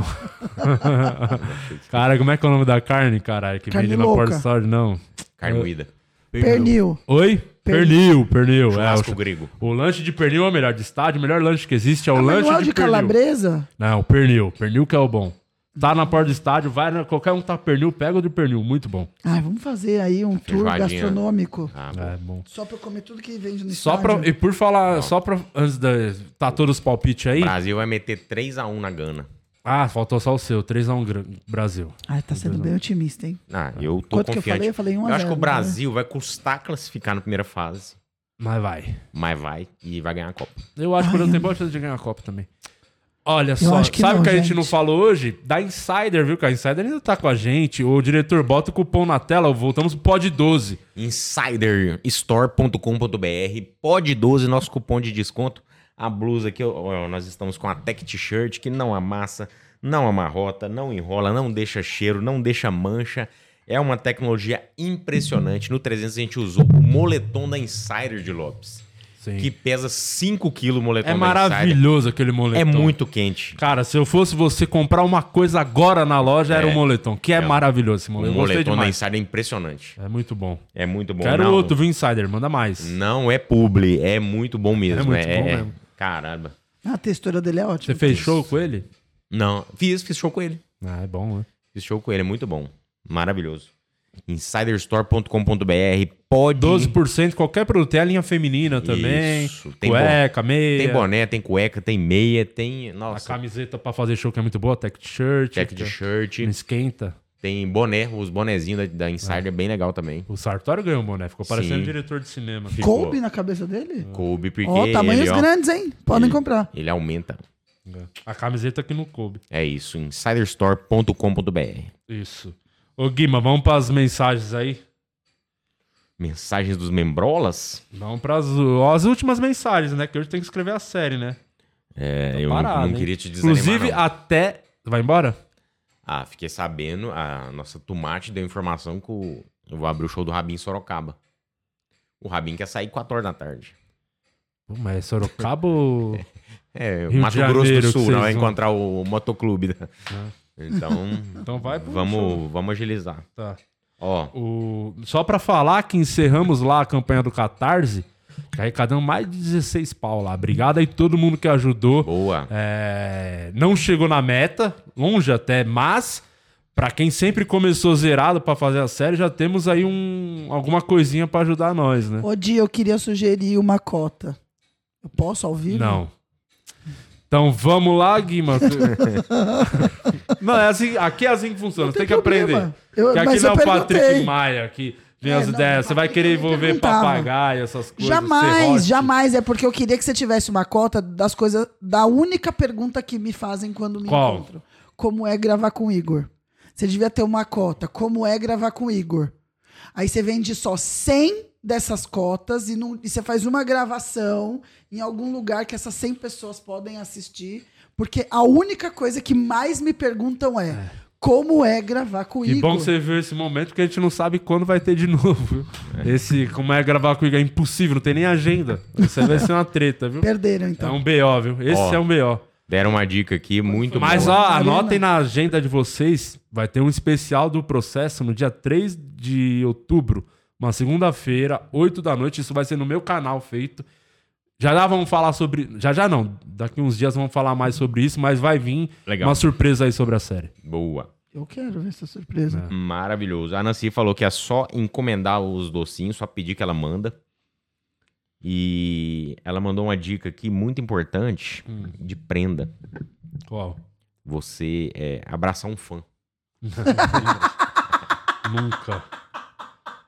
Cara, como é que é o nome da carne, caralho? Que Carne vende na louca. Port Store? Não. Carne moída. Pernil. Oi? Pernil. É, Churrasco grego. o lanche de pernil é o melhor de estádio. O melhor lanche que existe é o Ah, mas lanche não é o de de pernil. calabresa? Não, pernil. Pernil que é o bom. Tá na porta do estádio, qualquer um que tá pernil, pega o de pernil. Muito bom. Ai, vamos fazer aí um tour Feijoadinha. gastronômico. Ah, bom. É bom. Só pra eu comer tudo que vende no Só estádio. pra, e por falar, só pra, antes da, tá todos os palpites aí. O Brasil vai meter 3-1 na Gana. Ah, faltou só o seu, 3-1 Brasil. Ai, tá sendo bem otimista, hein? Ah, eu tô Quanto que eu confiante. falei? Eu falei 1 a 0. Eu acho que o né? Brasil vai custar classificar na primeira fase, Mas vai. mas vai e vai ganhar a Copa. Eu acho que o Brasil tem boa chance de ganhar a Copa também. Olha só, acho que sabe o não, que a gente gente. não falou hoje? Da Insider, viu? Que a Insider ainda tá com a gente. O diretor bota o cupom na tela, voltamos pro Pod 12. Insiderstore.com.br, pode 12, nosso cupom de desconto. A blusa aqui, ó, nós estamos com a Tech T-shirt, que não amassa, não amarrota, não enrola, não deixa cheiro, não deixa mancha. É uma tecnologia impressionante. No 300 a gente usou o moletom da Insider de Lopes, Sim. que pesa 5 kg o moletom É da Insider. maravilhoso aquele moletom. É muito quente. Cara, se eu fosse você comprar uma coisa agora na loja, era o moletom, que é maravilhoso esse O moletom. Eu gostei moletom da demais. Insider é impressionante. É muito bom. É muito bom. Quero Não, outro, viu, Insider? Manda mais. Não é publi, é muito bom mesmo. É muito bom mesmo. Caramba. A textura dele é ótima. Você fez show com ele? Não, fiz show com ele. Ah, é bom, né? Fiz show com ele, é muito bom. Maravilhoso. Insiderstore.com.br, pode... 12% qualquer produto. Tem a linha feminina também. Isso. Tem Cueca, meia. Tem boné, tem cueca, tem meia, tem... A Nossa, camiseta pra fazer show que é muito boa. Tech T-shirt. check de shirt. Não esquenta. Tem boné, os bonezinhos da Insider, bem legal também. O Sartório ganhou um boné. Ficou parecendo Sim. um diretor de cinema. Ficou. Coube na cabeça dele? Coube, porque Ó, tamanhos ele, ó, grandes, hein? Podem comprar. ele aumenta. A camiseta que não coube. É isso, insiderstore.com.br. Isso. Ô, Guima, vamos pras mensagens aí? Mensagens dos membrolas? Vamos pras as últimas mensagens, né? Que hoje tem que escrever a série, né? É, eu parado, não hein? queria te desanimar, Inclusive, não. até... Vai embora? Ah, fiquei sabendo, a nossa Tomate deu informação que eu vou abrir o show do Rabin em Sorocaba. O Rabin quer sair 4 horas da tarde. Pô, mas é Sorocaba ou... É, Rio Mato de Grosso Janeiro do que Sul, vocês não vai vão. encontrar o motoclube. Né? Então, Então vai pro show. vamos agilizar. Tá. Ó, Só pra falar que encerramos lá a campanha do Catarse, que arrecadamos mais de 16 pau lá. Obrigado aí todo mundo que ajudou. boa. Não chegou na meta, longe até, mas pra quem sempre começou zerado pra fazer a série, já temos aí alguma coisinha pra ajudar nós, né? Ô, Di, eu queria sugerir uma cota. Eu posso ao vivo? Não. Então vamos lá, Guima. Não, é assim, aqui é assim que funciona, você tem que aprender. Porque aqui mas não é eu o Patrick perguntei. Maia que vem as não, ideias. Você vai querer eu envolver perguntava. papagaio, essas coisas. Jamais, serrote. jamais. É porque eu queria que você tivesse uma cota das coisas, da única pergunta que me fazem quando me Qual? encontram. Como é gravar com o Igor? Você devia ter uma cota. Como é gravar com o Igor? Aí você vende só 100 dessas cotas e você faz uma gravação em algum lugar que essas 100 pessoas podem assistir. Porque a única coisa que mais me perguntam é como é gravar com o Que Igor? bom que você viu esse momento, porque a gente não sabe quando vai ter de novo, viu? Esse, como é gravar com o Igor, é impossível, não tem nem agenda. Isso aí vai ser uma treta, viu? Perderam, É então. um BO, viu? Esse Ó, é um BO. Deram uma dica aqui muito Mas, boa. ó, Arena. anotem na agenda de vocês, vai ter um especial do processo no dia 3 de outubro, uma segunda-feira, 8 da noite. Isso vai ser no meu canal feito. Já vamos falar sobre... Já não. Daqui uns dias vamos falar mais sobre isso, mas vai vir Legal. uma surpresa aí sobre a série. Boa. Eu quero ver essa surpresa. Maravilhoso. A Nancy falou que é só encomendar os docinhos, só pedir que ela manda. E ela mandou uma dica aqui muito importante de prenda. Qual? Você abraçar um fã. Nunca.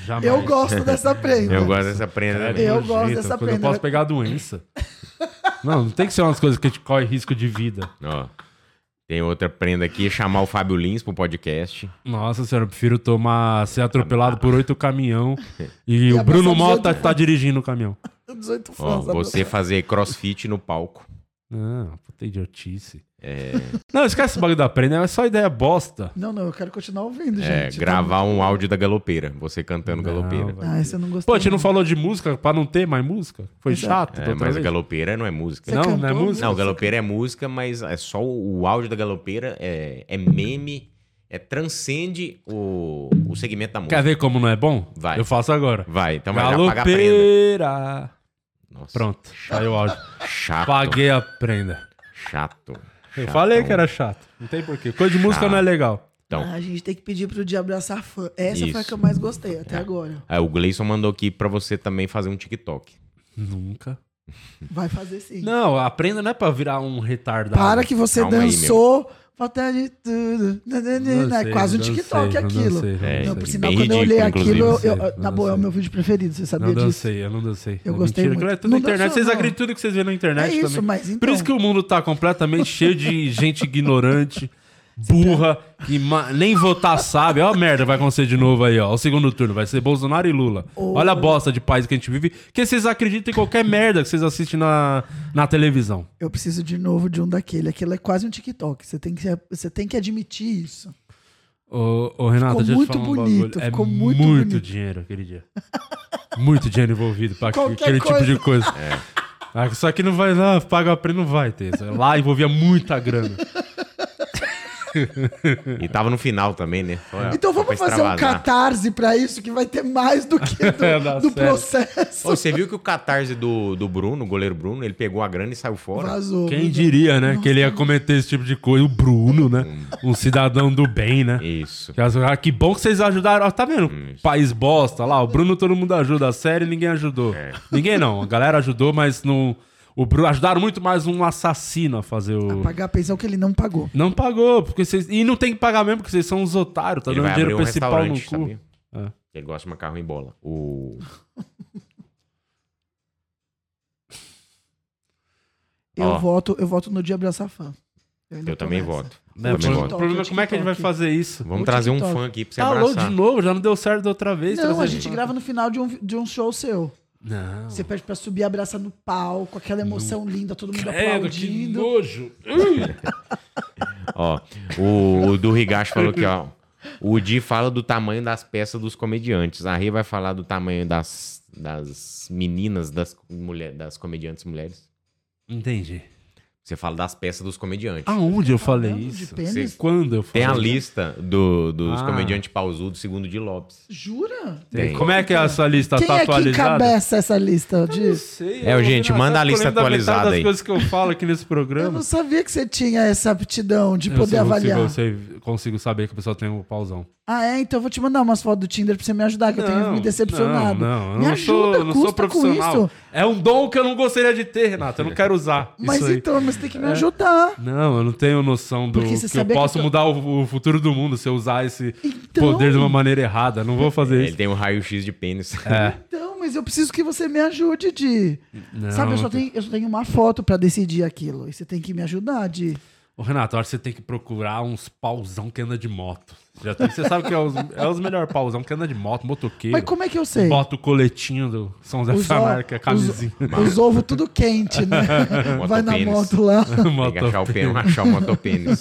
Jamais. Eu gosto dessa prenda. Eu gosto dessa prenda. É também. Eu nojento, gosto dessa quando eu prenda. posso pegar doença. Não tem que ser umas coisas que a gente corre risco de vida. Ó, tem outra prenda aqui, chamar o Fábio Lins pro podcast. Nossa senhora, eu prefiro ser atropelado por 8 caminhão e o abraçar Bruno 18 Mota tá dirigindo o caminhão. 18 Ó, fãs. você fazer crossfit no palco. Não, puta idiotice. Não, esquece esse bagulho da prenda, é só ideia bosta. Não, eu quero continuar ouvindo, É, gente. gravar um áudio da galopeira. Você cantando galopeira. velho. Ah, esse eu não gostei. Pô, a gente não falou de música pra não ter mais música? Foi Exato. chato. da outra Mas a vez. galopeira não é música. Você Não, cantou não é música? Não, galopeira é música, mas é só o áudio da galopeira é meme, transcende o segmento da música. Quer ver como não é bom? Vai. Eu faço agora. Vai, então vai já pagar a prenda. Galopeira. Nossa, Pronto, saiu o áudio. chato. Paguei a prenda. Chato. Eu Chatão. falei que era chato. Não tem porquê. Coisa de música Chato. não é legal. Então, A gente tem que pedir pro dia abraçar fã. Essa foi a Isso. que eu mais gostei até agora. o Gleison mandou aqui pra você também fazer um TikTok. Nunca. Vai fazer sim. Não, a prenda não é pra virar um retardado. Para que você Calma aí, dançou. Falta de tudo. Não É sei, quase um não TikTok sei, não aquilo. dancei, não É, Não, dancei. por sinal, bem quando eu olhei ridículo, aquilo, inclusive. Não sei, na boa, é o não meu vídeo preferido, você sabia Não disso? dancei, eu não dancei. Eu É gostei mentira, muito. aquilo é tudo Não na internet. dançou, Vocês não. acreditam tudo que vocês vêem na internet É isso, também. mas então- Por isso que o mundo tá completamente cheio de gente ignorante, burra, que nem votar sabe. Ó a merda vai acontecer de novo aí, ó. O segundo turno vai ser Bolsonaro e Lula. Olha a bosta de país que a gente vive. Que vocês acreditam em qualquer merda que vocês assistem na televisão. Eu preciso de novo de um daquele. Aquilo é quase um TikTok. Você tem que admitir isso. Ô Renato, Ficou deixa eu te muito falar um bonito, bagulho. ficou É muito muito bonito. dinheiro aquele dia. Muito dinheiro envolvido pra Qualquer aquele tipo de coisa. coisa. Isso aqui não vai lá, paga a prenda, não vai ter. Lá envolvia muita grana. E tava no final também, né? Então Só vamos pra fazer um extravasar. catarse pra isso, que vai ter mais do que Dá do certo. processo. Ô, você viu que o catarse do Bruno, o goleiro Bruno, ele pegou a grana e saiu fora? Vazou. Quem diria, né? Que ele ia cometer esse tipo de coisa. O Bruno, né? Um cidadão do bem, né? Isso. Que bom que vocês ajudaram. Ó, tá vendo? País bosta lá. O Bruno todo mundo ajuda. A série ninguém ajudou. Ninguém não. A galera ajudou, mas não. O Bruno ajudaram muito mais um assassino a fazer o. Pagar a pensão que ele não pagou. Não pagou, porque vocês. E não tem que pagar mesmo, porque vocês são uns otários. Tá Ele dando vai abrir dinheiro um pra esse pau no restaurante, cu. sabia? É. Ele gosta de macarrão em bola. Ó. Eu voto no dia abraçar fã. ainda Eu tô também nessa. voto. Né, Eu também o voto. problema é como é que a gente vai fazer isso? Vamos O trazer um TikTok. fã aqui pra você Tá louco abraçar. de novo, já não deu certo da outra vez. Não, trazer a gente fã. grava no final de um show seu. Não. Você pede pra subir, abraçar no palco, aquela emoção linda, todo mundo Credo, que aplaudindo. nojo. Ó, o do Higashi falou aqui, ó. O Di fala do tamanho das peças dos comediantes. A Rê vai falar do tamanho das meninas, das comediantes mulheres. Entendi. Você fala das peças dos comediantes. Aonde eu falei Falando de isso? pênis? Quando eu falei? Tem a lista dos Ah. comediantes pausudos, segundo o Di Lopes. Jura? Tem. Como é que é essa lista? Quem Tá é que atualizada? encabeça essa lista? Eu não sei. É, gente, Renato, manda sabe a que eu lista lembro da metade atualizada das aí. coisas que eu falo aqui nesse Eu programa. não sabia que você tinha essa aptidão de poder avaliar. Eu consigo saber que o pessoal tem um pauzão. Ah, é? Então eu vou te mandar umas fotos do Tinder pra você me ajudar, que eu tenho me decepcionado. Não, eu me não ajuda, sou, não sou custa com profissional. isso. É um dom que eu não gostaria de ter, Renato. Eu não quero usar Mas isso aí. então, mas tem que me ajudar. Não, eu não tenho noção do Porque você que eu sabia que posso eu tô- mudar o futuro do mundo se eu usar esse Então- poder de uma maneira errada. Não vou fazer Ele isso. tem um raio-x de pênis. É. Então, mas eu preciso que você me ajude, Di. Não, Sabe, eu só tenho uma foto pra decidir aquilo. E você tem que me ajudar, Di. Ô, Renato, eu acho que você tem que procurar uns pauzão que anda de moto. Você sabe que é os melhores pauzão que anda de moto, motoqueiro. Mas como é que eu sei? Bota o coletinho do São Zé Famar, que é a camisinha. Os ovos tudo quente, né? Vai na Motopênis. moto lá. Tem que achar o pênis, achar o motopênis.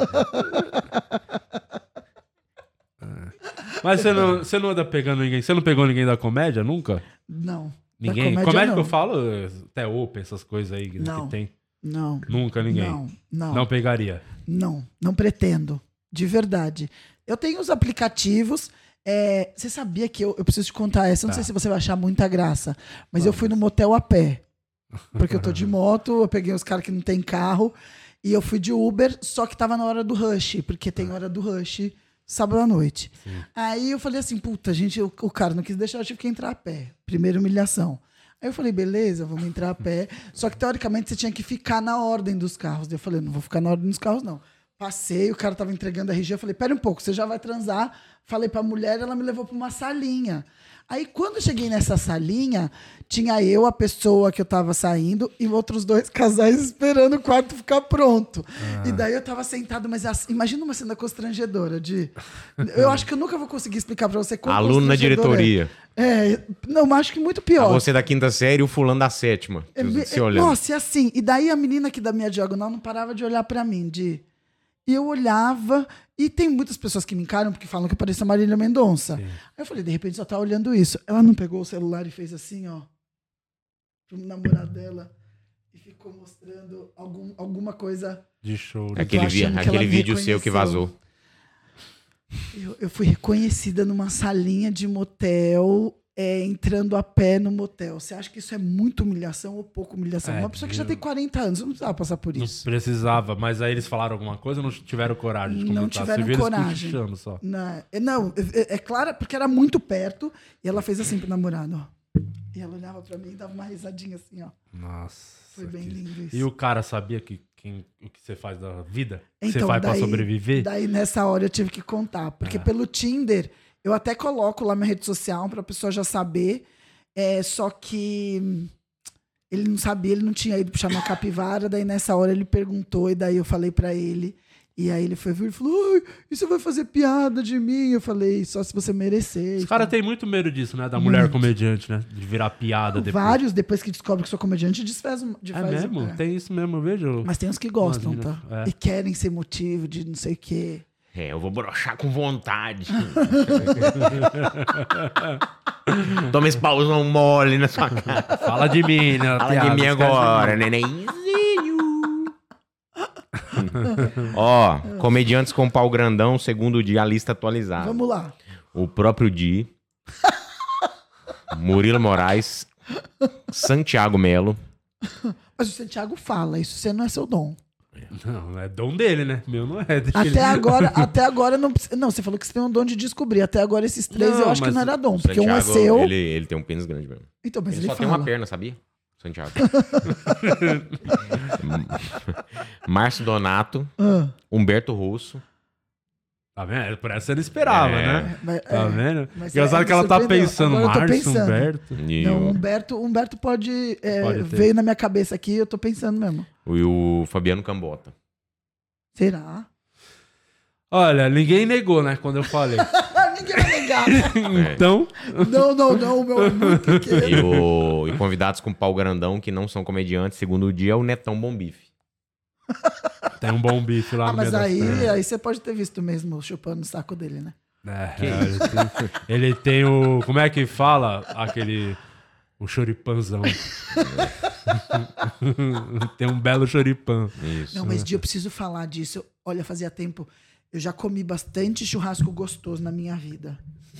Mas você não anda pegando ninguém. Você não pegou ninguém da comédia nunca? Não. Da Ninguém? comédia, Comédia não. que eu falo, até Open, essas coisas aí que Não. tem. Não. Nunca ninguém. Não Pegaria. Não pretendo. De verdade. Eu tenho os aplicativos. Você sabia que eu preciso te contar essa? Eu não sei se você vai achar muita graça. Mas eu fui no motel a pé. Porque eu tô de moto, eu peguei os caras que não tem carro. E eu fui de Uber, só que tava na hora do rush. Porque tem hora do rush sábado à noite. Aí eu falei assim, puta, gente, o cara não quis deixar, eu tive que entrar a pé. Primeira humilhação. Aí eu falei, beleza, vamos entrar a pé. Só que, teoricamente, você tinha que ficar na ordem dos carros. Eu falei, não vou ficar na ordem dos carros, não. Passei, o cara tava entregando a RG, eu falei, pera um pouco, você já vai transar? Falei pra mulher, ela me levou pra uma salinha. Aí, quando eu cheguei nessa salinha, tinha eu, a pessoa que eu tava saindo, e outros 2 casais esperando o quarto ficar pronto. E daí eu tava sentado, mas imagina uma cena constrangedora de... Eu acho que eu nunca vou conseguir explicar pra você como Aluno na diretoria. Não, mas acho que muito pior. Você da 5ª série e o fulano da 7ª. Se olhando. Nossa, e assim, e daí a menina aqui da minha diagonal não parava de olhar pra mim, E eu olhava, e tem muitas pessoas que me encaram porque falam que eu pareço a Marília Mendonça. Aí eu falei, de repente só tá olhando isso. Ela não pegou o celular e fez assim, ó, pro namorado dela, e ficou mostrando alguma coisa. De show. Eu tô achando que ela Aquele me vídeo seu que reconheceu. vazou. Eu fui reconhecida numa salinha de motel, entrando a pé no motel. Você acha que isso é muita humilhação ou pouca humilhação? Uma pessoa que já tem 40 anos, não precisava passar por Não isso. precisava, mas aí eles falaram alguma coisa ou não tiveram coragem de comentar? Não tiveram Você viu eles coragem. cochichando só. Não, é claro, porque era muito perto, e ela fez assim pro namorado, ó. E ela olhava pra mim e dava uma risadinha assim, ó. Nossa. Foi bem lindo isso. E o cara sabia o que você faz da vida? Que você Então, faz pra sobreviver? Daí, nessa hora, eu tive que contar. Porque pelo Tinder, eu até coloco lá minha rede social pra pessoa já saber. Só que ele não sabia, ele não tinha ido puxar uma capivara. Daí, nessa hora, ele perguntou. E daí, eu falei pra ele. E aí, ele foi vir e falou, ai, e você vai fazer piada de mim? Eu falei, só se você merecer. Os caras têm muito medo disso, né? Da mulher comediante, né? De virar piada depois. Vários, depois que descobrem que sou comediante, desfaz. É mesmo? Tem isso mesmo, eu vejo. Mas tem uns que gostam, Imagina, tá? E querem ser motivo de não sei o quê. Eu vou broxar com vontade. Toma esse pauzão mole na sua cara. Fala de mim, né? Fala de mim agora, nenenzinho. Ó, comediantes com pau grandão, segundo dia, a lista atualizada. Vamos lá. O próprio Di, Murilo Moraes, Santiago Melo. Mas o Santiago fala, isso você não é seu dom. Não, é dom dele, né? Meu não é. Até agora não precisa. Não, você falou que você tem um dom de descobrir. Até agora esses 3 Não, eu acho que mas não era dom. Porque Santiago, um é seu. Ele tem um pênis grande mesmo. Então, mas Ele ele só fala. tem uma perna, sabia? Santiago. Márcio Donato, Humberto Russo. Tá vendo? Por essa você não esperava, né? Tá vendo? Mas Engraçado que ela me tá surpreendeu. pensando, Agora eu tô Márcio, pensando. Humberto. E Não, Humberto pode ter. veio na minha cabeça aqui, eu tô pensando mesmo. o Fabiano Cambota. Será? Olha, ninguém negou, né? Quando eu falei. Ninguém vai negar. Então, Não, o meu é muito pequeno. E convidados com pau grandão que não são comediantes, segundo o dia, é o Netão Bombife. tem um bom bife lá no Mas meio da aí você pode ter visto mesmo chupando o saco dele, né? ele tem o... Como é que fala? O choripanzão. Tem um belo choripan. Isso. Não, mas eu preciso falar disso. Olha, fazia tempo. Eu já comi bastante churrasco gostoso na minha vida.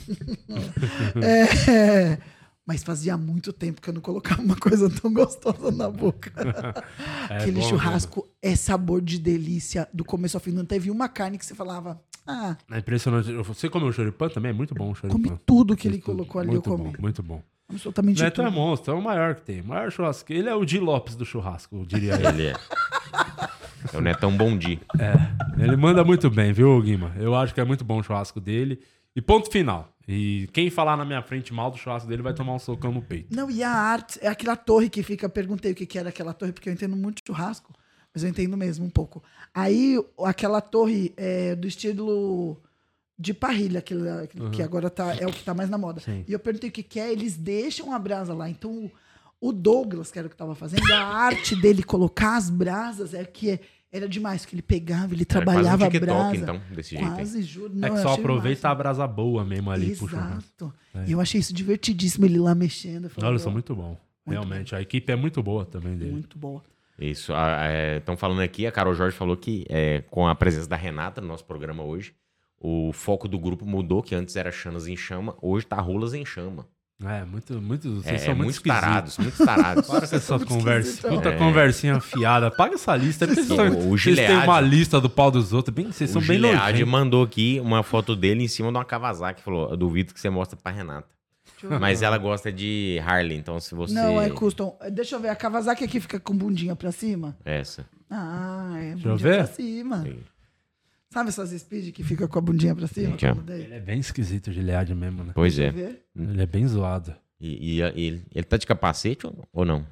Mas fazia muito tempo que eu não colocava uma coisa tão gostosa na boca. Aquele bom, churrasco é sabor de delícia do começo ao fim. Não teve uma carne que você falava... É impressionante. Você comeu o choripan também? É muito bom o choripan. Comi tudo que ele colocou ali, muito eu comi. Bom, muito bom. Absolutamente Neto tudo. é monstro, é o maior que tem. O maior churrasco. Ele é o Di Lopes do churrasco, eu diria. Ele é. É o Netão Bondi. Ele manda muito bem, viu, Guima? Eu acho que é muito bom o churrasco dele. E ponto final. E quem falar na minha frente mal do churrasco dele vai tomar um socão no peito. Não, e a arte, é aquela torre que fica... Perguntei o que era aquela torre, porque eu entendo muito de churrasco, mas eu entendo mesmo um pouco. Aí, aquela torre do estilo de parrilha, que agora é o que tá mais na moda. Sim. E eu perguntei o que é, eles deixam a brasa lá. Então, o Douglas, que era o que tava fazendo, a arte dele colocar as brasas era demais, que ele pegava, ele trabalhava quase um TikTok, a brasa. então, desse jeito. Quase, juro. É Não, que eu só achei aproveita massa. a brasa boa mesmo ali pro churrasco. Exato. E eu achei isso divertidíssimo, ele lá mexendo. Eu falei, Olha, são muito bom. Realmente, a equipe é muito boa também dele. muito boa. Isso. Estão falando aqui, a Carol Jorge falou que com a presença da Renata no nosso programa hoje, o foco do grupo mudou, que antes era Chanas em Chama, hoje tá Rolas em Chama. Vocês são muito tarados, muito tarados. Para com essa conversa. esquisitão. Puta conversinha afiada. Paga essa lista. O Vocês Gilead. têm uma lista do pau dos outros. Vocês são O bem Gilead nojentos. mandou aqui uma foto dele em cima de uma Kawasaki. Falou, eu duvido que você mostre pra Renata. Mas ela gosta de Harley, então se você... Não, é custom. Deixa eu ver, a Kawasaki aqui fica com bundinha pra cima? Essa. Ah, é eu bundinha ver? pra cima. Sim. Sabe essas speed que fica com a bundinha pra cima? Aqui, ó. Ele é bem esquisito, o Gilead mesmo, né? Pois é. Ver? Ele é bem zoado. E ele tá de capacete ou não?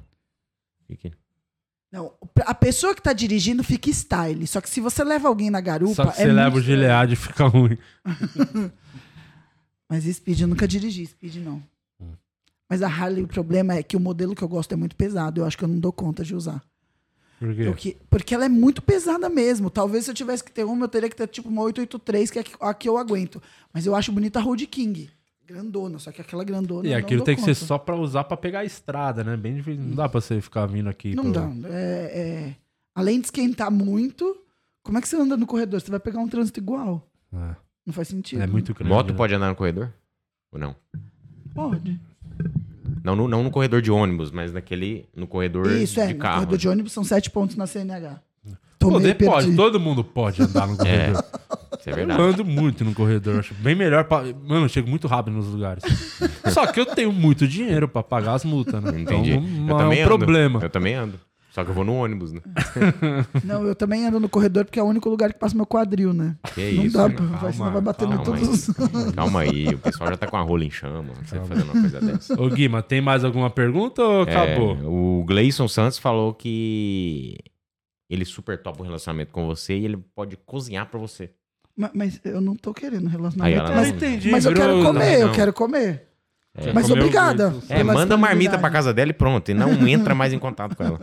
Não, a pessoa que tá dirigindo fica style. Só que se você leva alguém na garupa... Só que você leva o muito Gilead e fica ruim. Mas Speed, eu nunca dirigi Speed, não. Mas a Harley, o problema é que o modelo que eu gosto é muito pesado. Eu acho que eu não dou conta de usar. Por quê? Porque ela é muito pesada mesmo. Talvez se eu tivesse que ter uma, eu teria que ter tipo uma 883, que é a que eu aguento. Mas eu acho bonita a Road King. Grandona, só que aquela grandona. E eu aquilo não tem dou que ser conta. só pra usar pra pegar a estrada, né? Bem difícil. Não dá pra você ficar vindo aqui. Não dá. Além de esquentar muito, como é que você anda no corredor? Você vai pegar um trânsito igual. É, Não faz sentido. é muito grande. Moto né? pode andar no corredor? Ou não? Pode. Não no corredor de ônibus, mas no corredor Isso, de no carro. corredor de ônibus são 7 pontos na CNH. Tô meio Poder pode, perdido. todo mundo pode andar no corredor. Isso é Eu verdade. ando muito no corredor, acho bem melhor. Mano, eu chego muito rápido nos lugares. Só que eu tenho muito dinheiro pra pagar as multas, né? Entendi. Então não é um ando. problema. Eu também ando. Só que eu vou no ônibus, né? Não, eu também ando no corredor porque é o único lugar que passa meu quadril, né? Que Não isso, dá, né? senão vai bater em Calma todos os... aí. Calma aí, o pessoal já tá com a rola em chama. Você fazendo uma coisa dessa. Ô, Guima, tem mais alguma pergunta ou acabou? O Gleison Santos falou que ele super topa um relacionamento com você e ele pode cozinhar pra você. Mas eu não tô querendo Aí relacionamento. ela Mas, não- entendi. mas eu quero virou- comer, não. eu quero comer. Quer Mas comer obrigada. o- pela Manda marmita disponibilidade. pra casa dela e pronto. E não entra mais em contato com ela.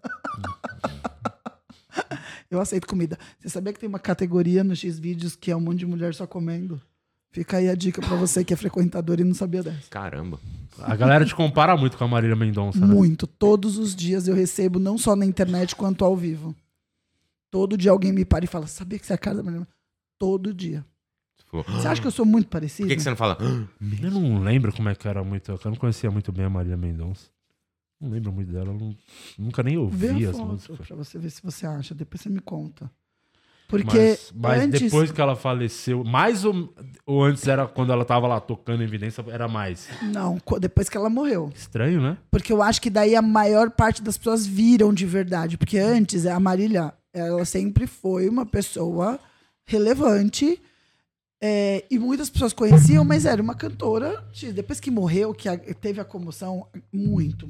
Eu aceito comida. Você sabia que tem uma categoria no Xvideos que é um monte de mulher só comendo? Fica aí a dica pra você que é frequentador e não sabia dessa. Caramba. A galera te compara muito com a Marília Mendonça, né? Muito. Todos os dias eu recebo, não só na internet quanto ao vivo. Todo dia alguém me para e fala, sabia que você é a cara da Marília Mendonça? Todo dia. Você acha que eu sou muito parecido? Por que você não fala? Eu não lembro como é que era muito. Eu não conhecia muito bem a Marília Mendonça. Não lembro muito dela. Nunca nem Vê ouvi a as foto músicas. pra você ver se você acha. Depois você me conta. Porque Mas antes... depois que ela faleceu, mais ou antes era quando ela tava lá tocando em evidência, era mais. Não, depois que ela morreu. Estranho, né? Porque eu acho que daí a maior parte das pessoas viram de verdade. Porque antes, a Marília, ela sempre foi uma pessoa relevante. E muitas pessoas conheciam, mas era uma cantora. Depois que morreu, que teve a comoção, muito.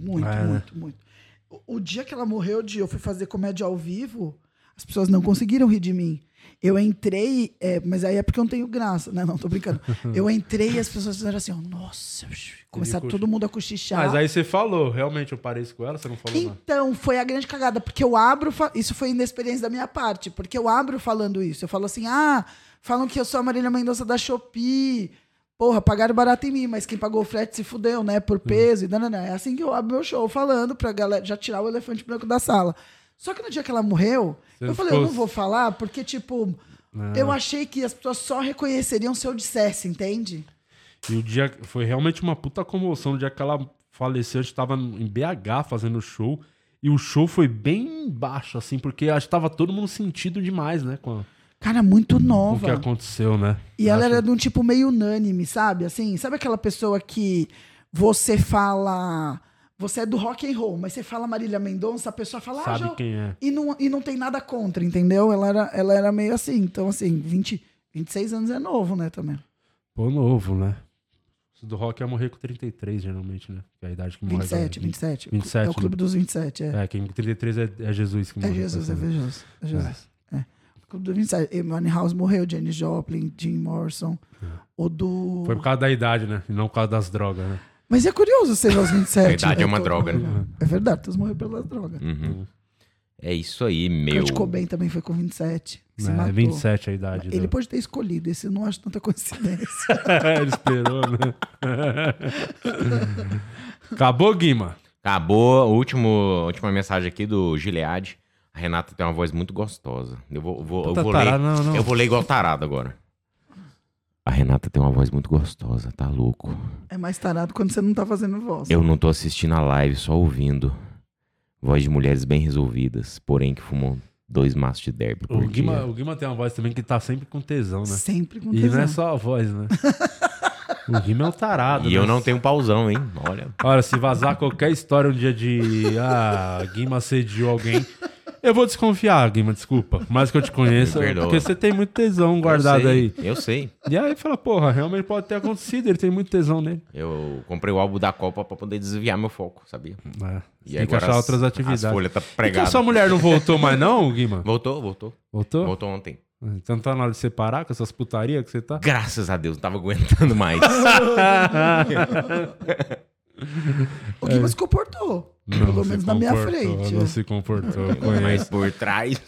O dia que ela morreu, eu fui fazer comédia ao vivo, as pessoas não conseguiram rir de mim. Eu entrei, mas aí é porque eu não tenho graça, né? Não, tô brincando. Eu entrei e as pessoas fizeram assim, ó, nossa, começaram todo mundo a cochichar. Mas aí você falou, realmente eu pareço com ela, você não falou nada. Então, foi a grande cagada, porque eu abro... Isso foi inexperiência da minha parte, porque eu abro falando isso. Eu falo assim, falam que eu sou a Marília Mendonça da Shopee. Porra, pagaram barato em mim, mas quem pagou o frete se fudeu, né? Por peso e dananã. É assim que eu abro meu show, falando pra galera já tirar o elefante branco da sala. Só que no dia que ela morreu, Você eu falei, ficou- eu não vou falar, porque, tipo... Eu achei que as pessoas só reconheceriam se eu dissesse, entende? E o dia foi realmente uma puta comoção. No dia que ela faleceu, a gente tava em BH fazendo show. E o show foi bem baixo, assim, porque acho que tava todo mundo sentido demais, né? Com Cara, muito o que nova. aconteceu, né? E ela Acho- era de um tipo meio unânime, sabe? Assim, sabe aquela pessoa que você fala... Você é do rock and roll, mas você fala Marília Mendonça, a pessoa fala... Sabe já... quem é. E não tem nada contra, entendeu? Ela era meio assim. Então, assim, 26 anos é novo, né, também. Pô, novo, né? O do rock ia morrer com 33, geralmente, né? Que é a idade que morre. 27. 27, É o clube dos 27, é. Quem 33 é Jesus que morre. É Jesus, é né? Jesus. É Jesus. É. O clube dos 27. Amy House morreu, Janis Joplin, Jim Morrison. O do... Foi por causa da idade, né? E não por causa das drogas, né? Mas é curioso ser aos 27. A idade né? é uma Todo droga, morreu. né? É verdade, todos morreram pelas drogas. Uhum. É isso aí, meu. Kurt Cobain também foi com 27. Se É, matou. 27 a idade. Ele da- pode ter escolhido, esse eu não acho tanta coincidência. Ele esperou, né? Acabou, Guima? Acabou. Última mensagem aqui do Gilead. A Renata tem uma voz muito gostosa. Eu vou ler. tarado, não. Eu vou ler igual tarado agora. A Renata tem uma voz muito gostosa, tá louco? É mais tarado quando você não tá fazendo voz. Eu não tô assistindo a live, só ouvindo. Voz de mulheres bem resolvidas, porém que fumam 2 maços de derby por O dia. Guima tem uma voz também que tá sempre com tesão, né? Sempre com E tesão. não é só a voz, né? O Guima é um tarado, E né? eu não tenho pauzão, hein? Olha. Olha, se vazar qualquer história um dia de... Guima assediou alguém... Eu vou desconfiar, Guima, desculpa. Mais que eu te conheça, Me perdoa. porque você tem muito tesão guardado aí. Eu sei. E aí fala, porra, realmente pode ter acontecido, ele tem muito tesão nele. Eu comprei o álbum da Copa pra poder desviar meu foco, sabia? É, E tem que agora achar outras As atividades. folhas tá Então pregadas. sua mulher não voltou mais não, Guima? Voltou. Voltou? Voltou ontem. Então tá na hora de separar com essas putarias que você tá? Graças a Deus, não tava aguentando mais. O Guima se comportou. Pelo se menos na minha comportou, frente. Não se comportou, eu Mas conheço. por trás.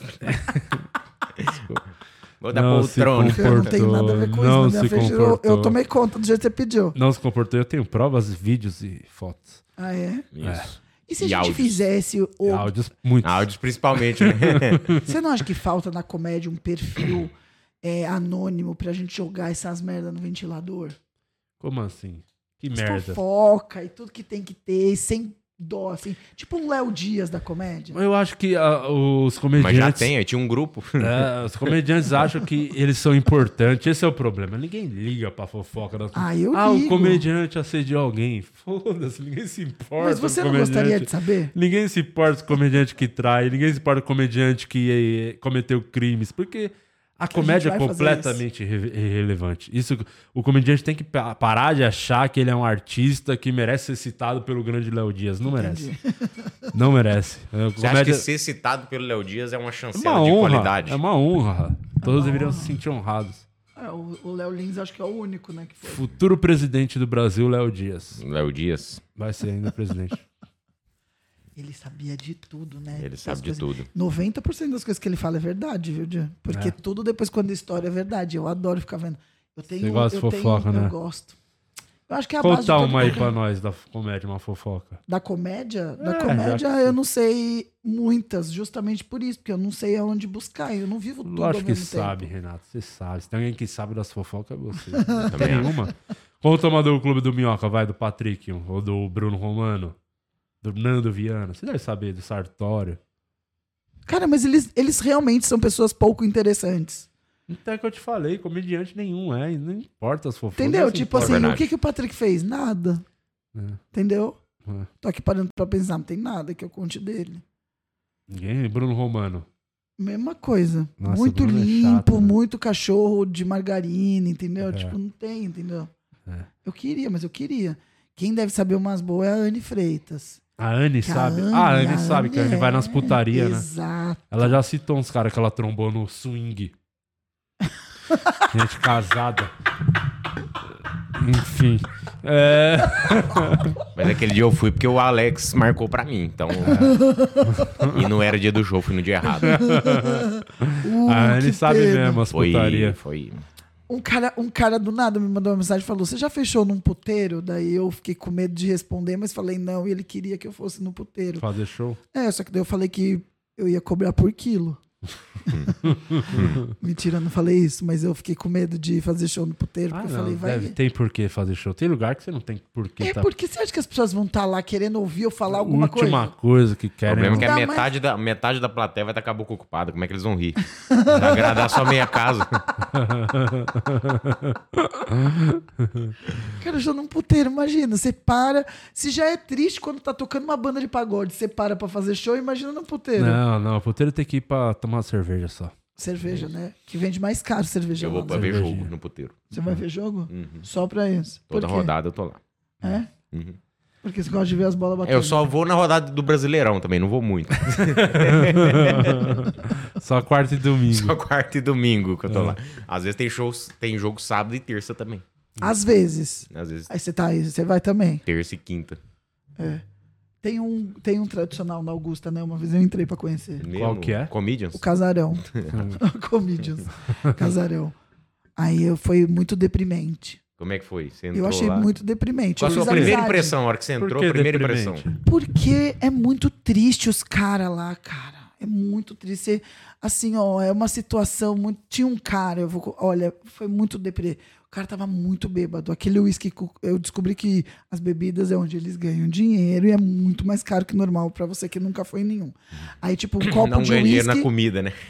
Vou dar Não se poltrona. comportou. Eu não tenho nada a ver com Não isso. Na minha se frente, eu comportou. tomei conta do jeito que você pediu. Não se comportou, eu tenho provas, vídeos e fotos. Ah, é? Isso. E se a E gente áudios. fizesse o... Áudios, muitos. Áudios principalmente, né? Você não acha que falta na comédia um perfil anônimo pra gente jogar essas merdas no ventilador? Como assim? Que As merda. fofoca e tudo que tem que ter, sem dó, assim. Tipo um Léo Dias da comédia. Eu acho que os comediantes... Mas já tem, aí tinha um grupo. Os comediantes acham que eles são importantes. Esse é o problema. Ninguém liga pra fofoca das pessoas. Eu o ligo. comediante assediou alguém. Foda-se, ninguém se importa. Mas você com o não gostaria comediante. de saber? Ninguém se importa com o comediante que trai. Ninguém se importa com o comediante que cometeu crimes. Porque a comédia é vai fazer completamente irrelevante. Isso, o comediante tem que parar de achar que ele é um artista que merece ser citado pelo grande Léo Dias. Não merece. Não merece. Você acha que ser citado pelo Léo Dias é uma É chancela uma de honra. qualidade? É uma honra. Todos deveriam se sentir honrados. O Léo Lins acho que é o único, né? Que foi. Futuro presidente do Brasil, Léo Dias. Léo Dias, Vai ser ainda presidente. Ele sabia de tudo, né? ele Das sabe de coisas. tudo. 90% das coisas que ele fala é verdade, viu, Dia? Porque É. tudo depois, quando a história é verdade. Eu adoro ficar vendo. Você gosta de fofoca, né? Eu gosto. Eu acho que é a base de Conta todo uma aí mundo. pra nós da comédia, uma fofoca. Da comédia? Da já comédia que eu não sei muitas, justamente por isso, porque eu não sei aonde buscar. Eu não vivo tudo ao Lógico que mesmo tempo. sabe, Renato. Você sabe. Se tem alguém que sabe das fofocas, é você. Também Tem acho. nenhuma? Conta uma do Clube do Minhoca, vai, do Patrick, ou do Bruno Romano, do Nando Viana. Você deve saber do Sartório. Cara, mas eles realmente são pessoas pouco interessantes. Então é que eu te falei, comediante nenhum é. Não importa as fofocas. Entendeu? não se Tipo importa. assim, verdade. o que o Patrick fez? Nada. É. Entendeu? É. Tô aqui parando pra pensar, não tem nada que eu conte dele. Ninguém? Bruno Romano. Mesma coisa. Nossa, muito o Bruno é limpo, chato, né? muito cachorro de margarina, entendeu? É. Tipo, não tem, entendeu? É. Eu queria. Quem deve saber umas boas é a Anne Freitas. A Anne Que sabe? A Anne sabe que a Anne vai nas putarias, né? Exato. Ela já citou uns caras que ela trombou no swing. Gente casada. Enfim. Mas aquele dia eu fui porque o Alex marcou pra mim, então... E não era dia do show, fui no dia errado. A Anne que sabe pena. mesmo as putarias. Foi... Um cara do nada me mandou uma mensagem e falou: você já fechou num puteiro? Daí eu fiquei com medo de responder, mas falei não, e ele queria que eu fosse no puteiro. Fazer show. Só que daí eu falei que eu ia cobrar por quilo. Mentira, eu não falei isso, mas eu fiquei com medo de fazer show no puteiro, porque eu falei, vai. Tem por que fazer show. Tem lugar que você não tem por que. Porque você acha que as pessoas vão estar lá querendo ouvir eu falar alguma Última coisa? coisa que O querem. problema é que Não a dá metade da plateia vai estar com a boca ocupada. Como é que eles vão rir? Vai agradar só meia casa. Cara, show num puteiro, imagina. Você para. Se já é triste quando tá tocando uma banda de pagode, você para pra fazer show, imagina num puteiro. Não, o puteiro tem que ir pra tomar uma cerveja só. Cerveja, né? Que vende mais caro cerveja. Eu lá, vou pra né? ver cervejinha. jogo no puteiro. Você vai ver jogo? Uhum. Só pra isso. Toda Por quê? rodada eu tô lá. É? Uhum. Porque você gosta de ver as bolas batendo. Eu só vou na rodada do Brasileirão também, não vou muito. Só quarta e domingo. Só quarta e domingo que eu tô lá. Às vezes tem jogo sábado e terça também. Às vezes. Às vezes Aí você tá aí, você vai também. terça e quinta. Tem um tradicional na Augusta, né? Uma vez eu entrei pra conhecer. Qual que é? Comedians? O Casarão. Comedians. Casarão. Aí foi muito deprimente. Como é que foi? Você entrou Eu achei lá? muito deprimente. Qual a Eu sua fiz primeira amizade. impressão? A hora que você Por entrou, que a primeira deprimente? impressão. Porque é muito triste os caras lá, cara. É muito triste. Assim, ó, é uma situação muito... Tinha um cara, olha, foi muito deprê. O cara tava muito bêbado. Aquele uísque, eu descobri que as bebidas é onde eles ganham dinheiro e é muito mais caro que normal pra você que nunca foi em nenhum. Aí, tipo, um copo Não de ganha dinheiro na uísque... comida, né?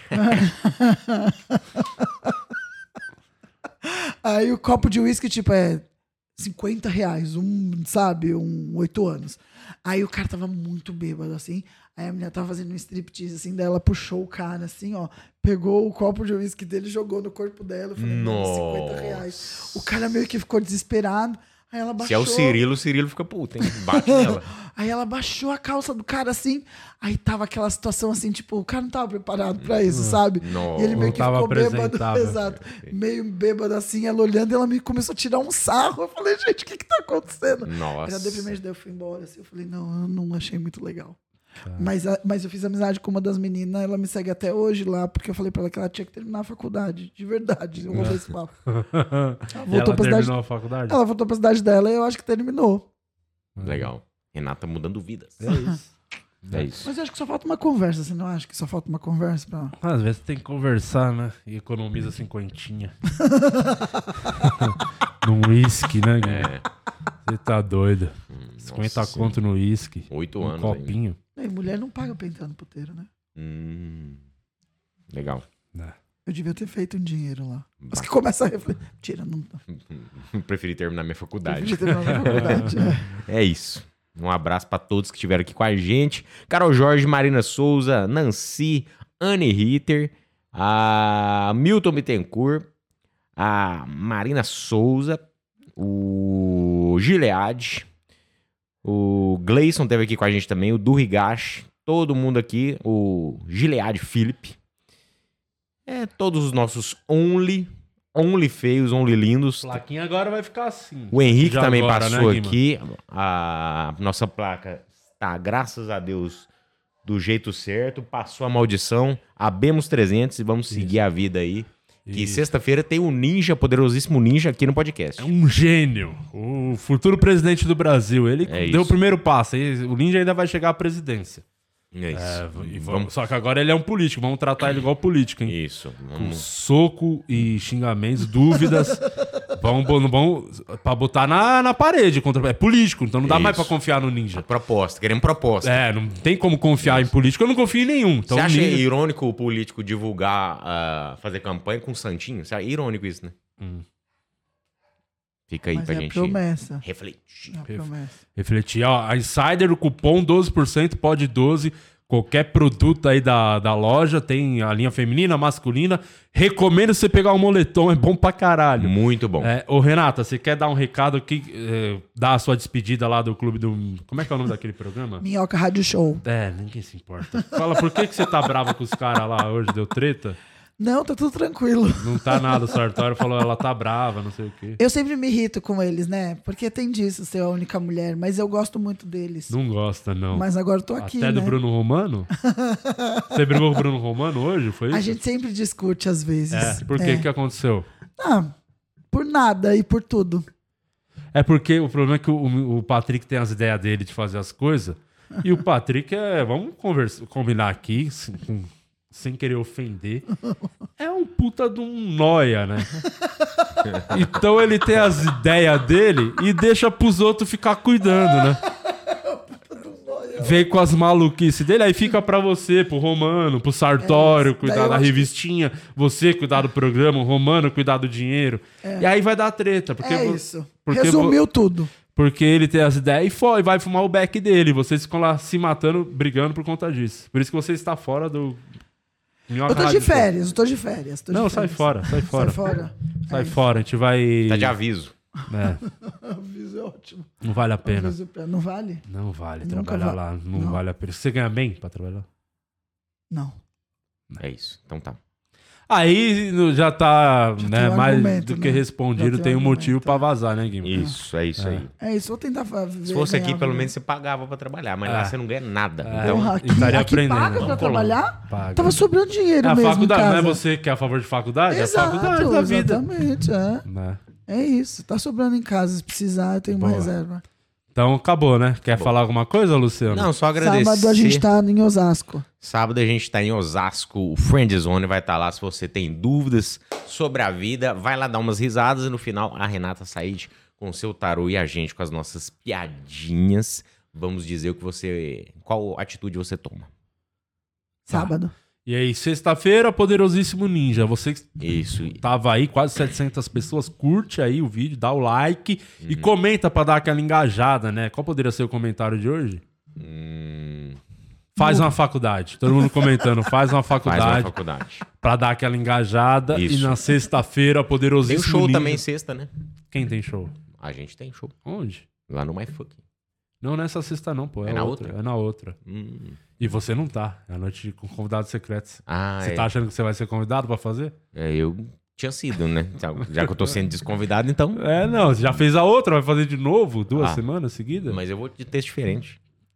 Aí o copo de uísque, tipo, é R$50, sabe? 8 anos. Aí o cara tava muito bêbado, assim. Aí a menina tava fazendo um striptease, assim, daí ela puxou o cara, assim, ó. Pegou o copo de uísque dele e jogou no corpo dela. Eu falei, mano, R$50. O cara meio que ficou desesperado. Aí ela baixou. Se é o Cirilo fica puto, hein? Bate nela. Aí ela baixou a calça do cara, assim. Aí tava aquela situação, assim, tipo, o cara não tava preparado pra isso, sabe? Nossa. E ele meio Não que tava ficou bêbado. apresentável. Exato. Meio bêbado, assim, ela olhando, e ela me começou a tirar um sarro. Eu falei, gente, o que tá acontecendo? Nossa. Era deprimente, daí eu fui embora, assim. Eu falei, não, eu não achei muito legal. Mas eu fiz amizade com uma das meninas, ela me segue até hoje lá, porque eu falei pra ela que ela tinha que terminar a faculdade, de verdade. Eu vou ver esse papo. Ela terminou a faculdade? Ela voltou pra cidade dela e eu acho que terminou. Legal. Renata mudando vidas. É isso. É isso. Mas eu acho que só falta uma conversa, você não acha que só falta uma conversa pra... Às vezes tem que conversar, né? E economiza 50. Num uísque, né, Guilherme? Você tá doido. 50 conto no uísque. 8 um anos copinho. E mulher não paga pra entrar no puteiro, né? Legal. Eu devia ter feito um dinheiro lá. Mas que começa a refletir. Tira, não... Preferi terminar minha faculdade. Devia ter terminado a faculdade, É isso. Um abraço pra todos que estiveram aqui com a gente. Carol Jorge, Marina Souza, Nancy, Anne Ritter, a Milton Bittencourt, a Marina Souza, o Gilead, o Gleison esteve aqui com a gente também, o Du Higashi, todo mundo aqui, o Gilead Philip. Todos os nossos only feios, only lindos. Plaquinha agora vai ficar assim. O Henrique Já também agora, passou né, Guima? aqui. A nossa placa está, graças a Deus, do jeito certo. Passou a maldição. Abemos 300 e vamos seguir a vida aí. Que Isso. sexta-feira tem o Ninja, poderosíssimo Ninja, aqui no podcast. É um gênio. O futuro presidente do Brasil. Ele deu o primeiro passo. Aí o Ninja ainda vai chegar à presidência. É isso. E vamos... Só que agora ele é um político. Vamos tratar ele igual político, hein? Isso. Com soco e xingamentos, dúvidas. vamos pra botar na parede. É político, então não dá mais pra confiar no Ninja. Proposta. Queremos proposta. Não tem como confiar em político. Eu não confio em nenhum. Então, Você acha Ninja... irônico o político divulgar, fazer campanha com o Santinho? Você acha irônico isso, né? Fica aí Mas pra é gente promessa. refletir. É a promessa. Refletir. Ó, a Insider, o cupom 12%, pode 12%. Qualquer produto aí da loja, tem a linha feminina, masculina. Recomendo você pegar um moletom, é bom pra caralho. Muito bom. Ô, Renata, você quer dar um recado aqui, dar a sua despedida lá do clube do... Como é que é o nome daquele programa? Minhoca Rádio Show. Ninguém se importa. Fala, por que você tá brava com os caras lá hoje? Deu treta? Não, tá tudo tranquilo. Não tá nada, o Sartório falou, ela tá brava, não sei o quê. Eu sempre me irrito com eles, né? Porque tem disso, ser a única mulher. Mas eu gosto muito deles. Não gosta, não. Mas agora eu tô aqui, Até né? do Bruno Romano? Você brigou com o Bruno Romano hoje, foi isso? A gente sempre discute às vezes. Por que que aconteceu? Por nada e por tudo. É porque o problema é que o Patrick tem as ideias dele de fazer as coisas. E o Patrick vamos combinar aqui, sem querer ofender, é um puta de um nóia, né? Então ele tem as ideias dele e deixa pros outros ficar cuidando, né? Vem com as maluquices dele, aí fica pra você, pro Romano, pro Sartório, cuidar da revistinha, você cuidar do programa, o Romano cuidar do dinheiro. E aí vai dar treta. Porque Isso. porque Resumiu tudo. Porque ele tem as ideias e vai fumar o beck dele. Vocês ficam lá se matando, brigando por conta disso. Por isso que você está fora do... Eu tô de férias, eu tô de férias. Não, sai fora, sai fora. Sai fora. Sai fora, a gente vai... Tá de aviso. Aviso é ótimo. Não vale a pena. Não vale? Não vale Nunca trabalhar va- lá, não Não. vale a pena. Você ganha bem pra trabalhar? Não. É isso. Então tá. Aí já tá Já né, tem um mais argumento, do que né? respondido, Já tem tem um um motivo argumento. pra vazar, né, Guima? Isso, é isso aí. É isso, vou tentar Se fosse aqui, pelo menos você pagava pra trabalhar, mas lá você não ganha nada. Então, Porra, e estaria aqui aprendendo. paga pra Vamos trabalhar? Paga. Tava sobrando dinheiro É a mesmo faculdade, em não casa. é você que é a favor de faculdade? Exato, é a faculdade da vida. exatamente, Né? É isso, tá sobrando em casa. Se precisar, eu tenho uma Boa. reserva. Então acabou, né? Quer falar alguma coisa, Luciano? não, só agradecer. Sábado a gente tá em Osasco. Sábado a gente tá em Osasco, o Friend Zone vai estar lá. Se você tem dúvidas sobre a vida, vai lá dar umas risadas e no final a Renata Said com o seu tarô e a gente com as nossas piadinhas. Vamos dizer o que você... Qual atitude você toma. Sábado. E aí, sexta-feira, Poderosíssimo Ninja. Você que Isso. tava aí, quase 700 pessoas, curte aí o vídeo, dá o like e comenta pra dar aquela engajada, né? Qual poderia ser o comentário de hoje? Faz uma faculdade. Todo mundo comentando, faz uma faculdade. Faz uma faculdade. Pra dar aquela engajada. Isso. E na sexta-feira, poderosíssimo Tem o show Ninja. também sexta, né? Quem tem show? A gente tem show. Onde? Lá no MyFuck. Não nessa sexta não, pô. É na outra? É na outra. E você não tá. É a noite com convidados secretos. Você tá achando que você vai ser convidado pra fazer? Eu tinha sido, né? Já que eu tô sendo desconvidado, então... Não. Você já fez a outra, vai fazer de novo? 2 semanas seguidas? Mas eu vou de texto diferente.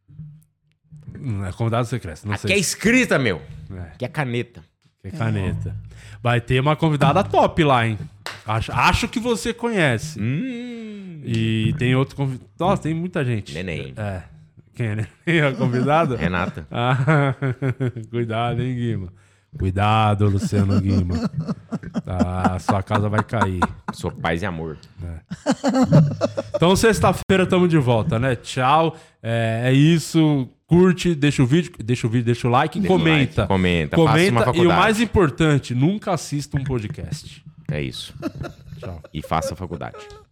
É convidado secreto, não Aqui sei. é escrita, meu. É. Aqui é caneta. Que caneta. Vai ter uma convidada top lá, hein? Acho que você conhece. E tem outro convidado. Nossa, tem muita gente. Neném. Quem é Neném? A convidada? Renata. Cuidado, hein, Guima? Cuidado, Luciano Guima. Tá, sua casa vai cair. Sou paz e amor. Então, sexta-feira estamos de volta, né? Tchau. É isso. Curte, deixa o vídeo, deixa o like e comenta. Comenta, faça uma faculdade. E o mais importante, nunca assista um podcast. É isso. Tchau. E faça a faculdade.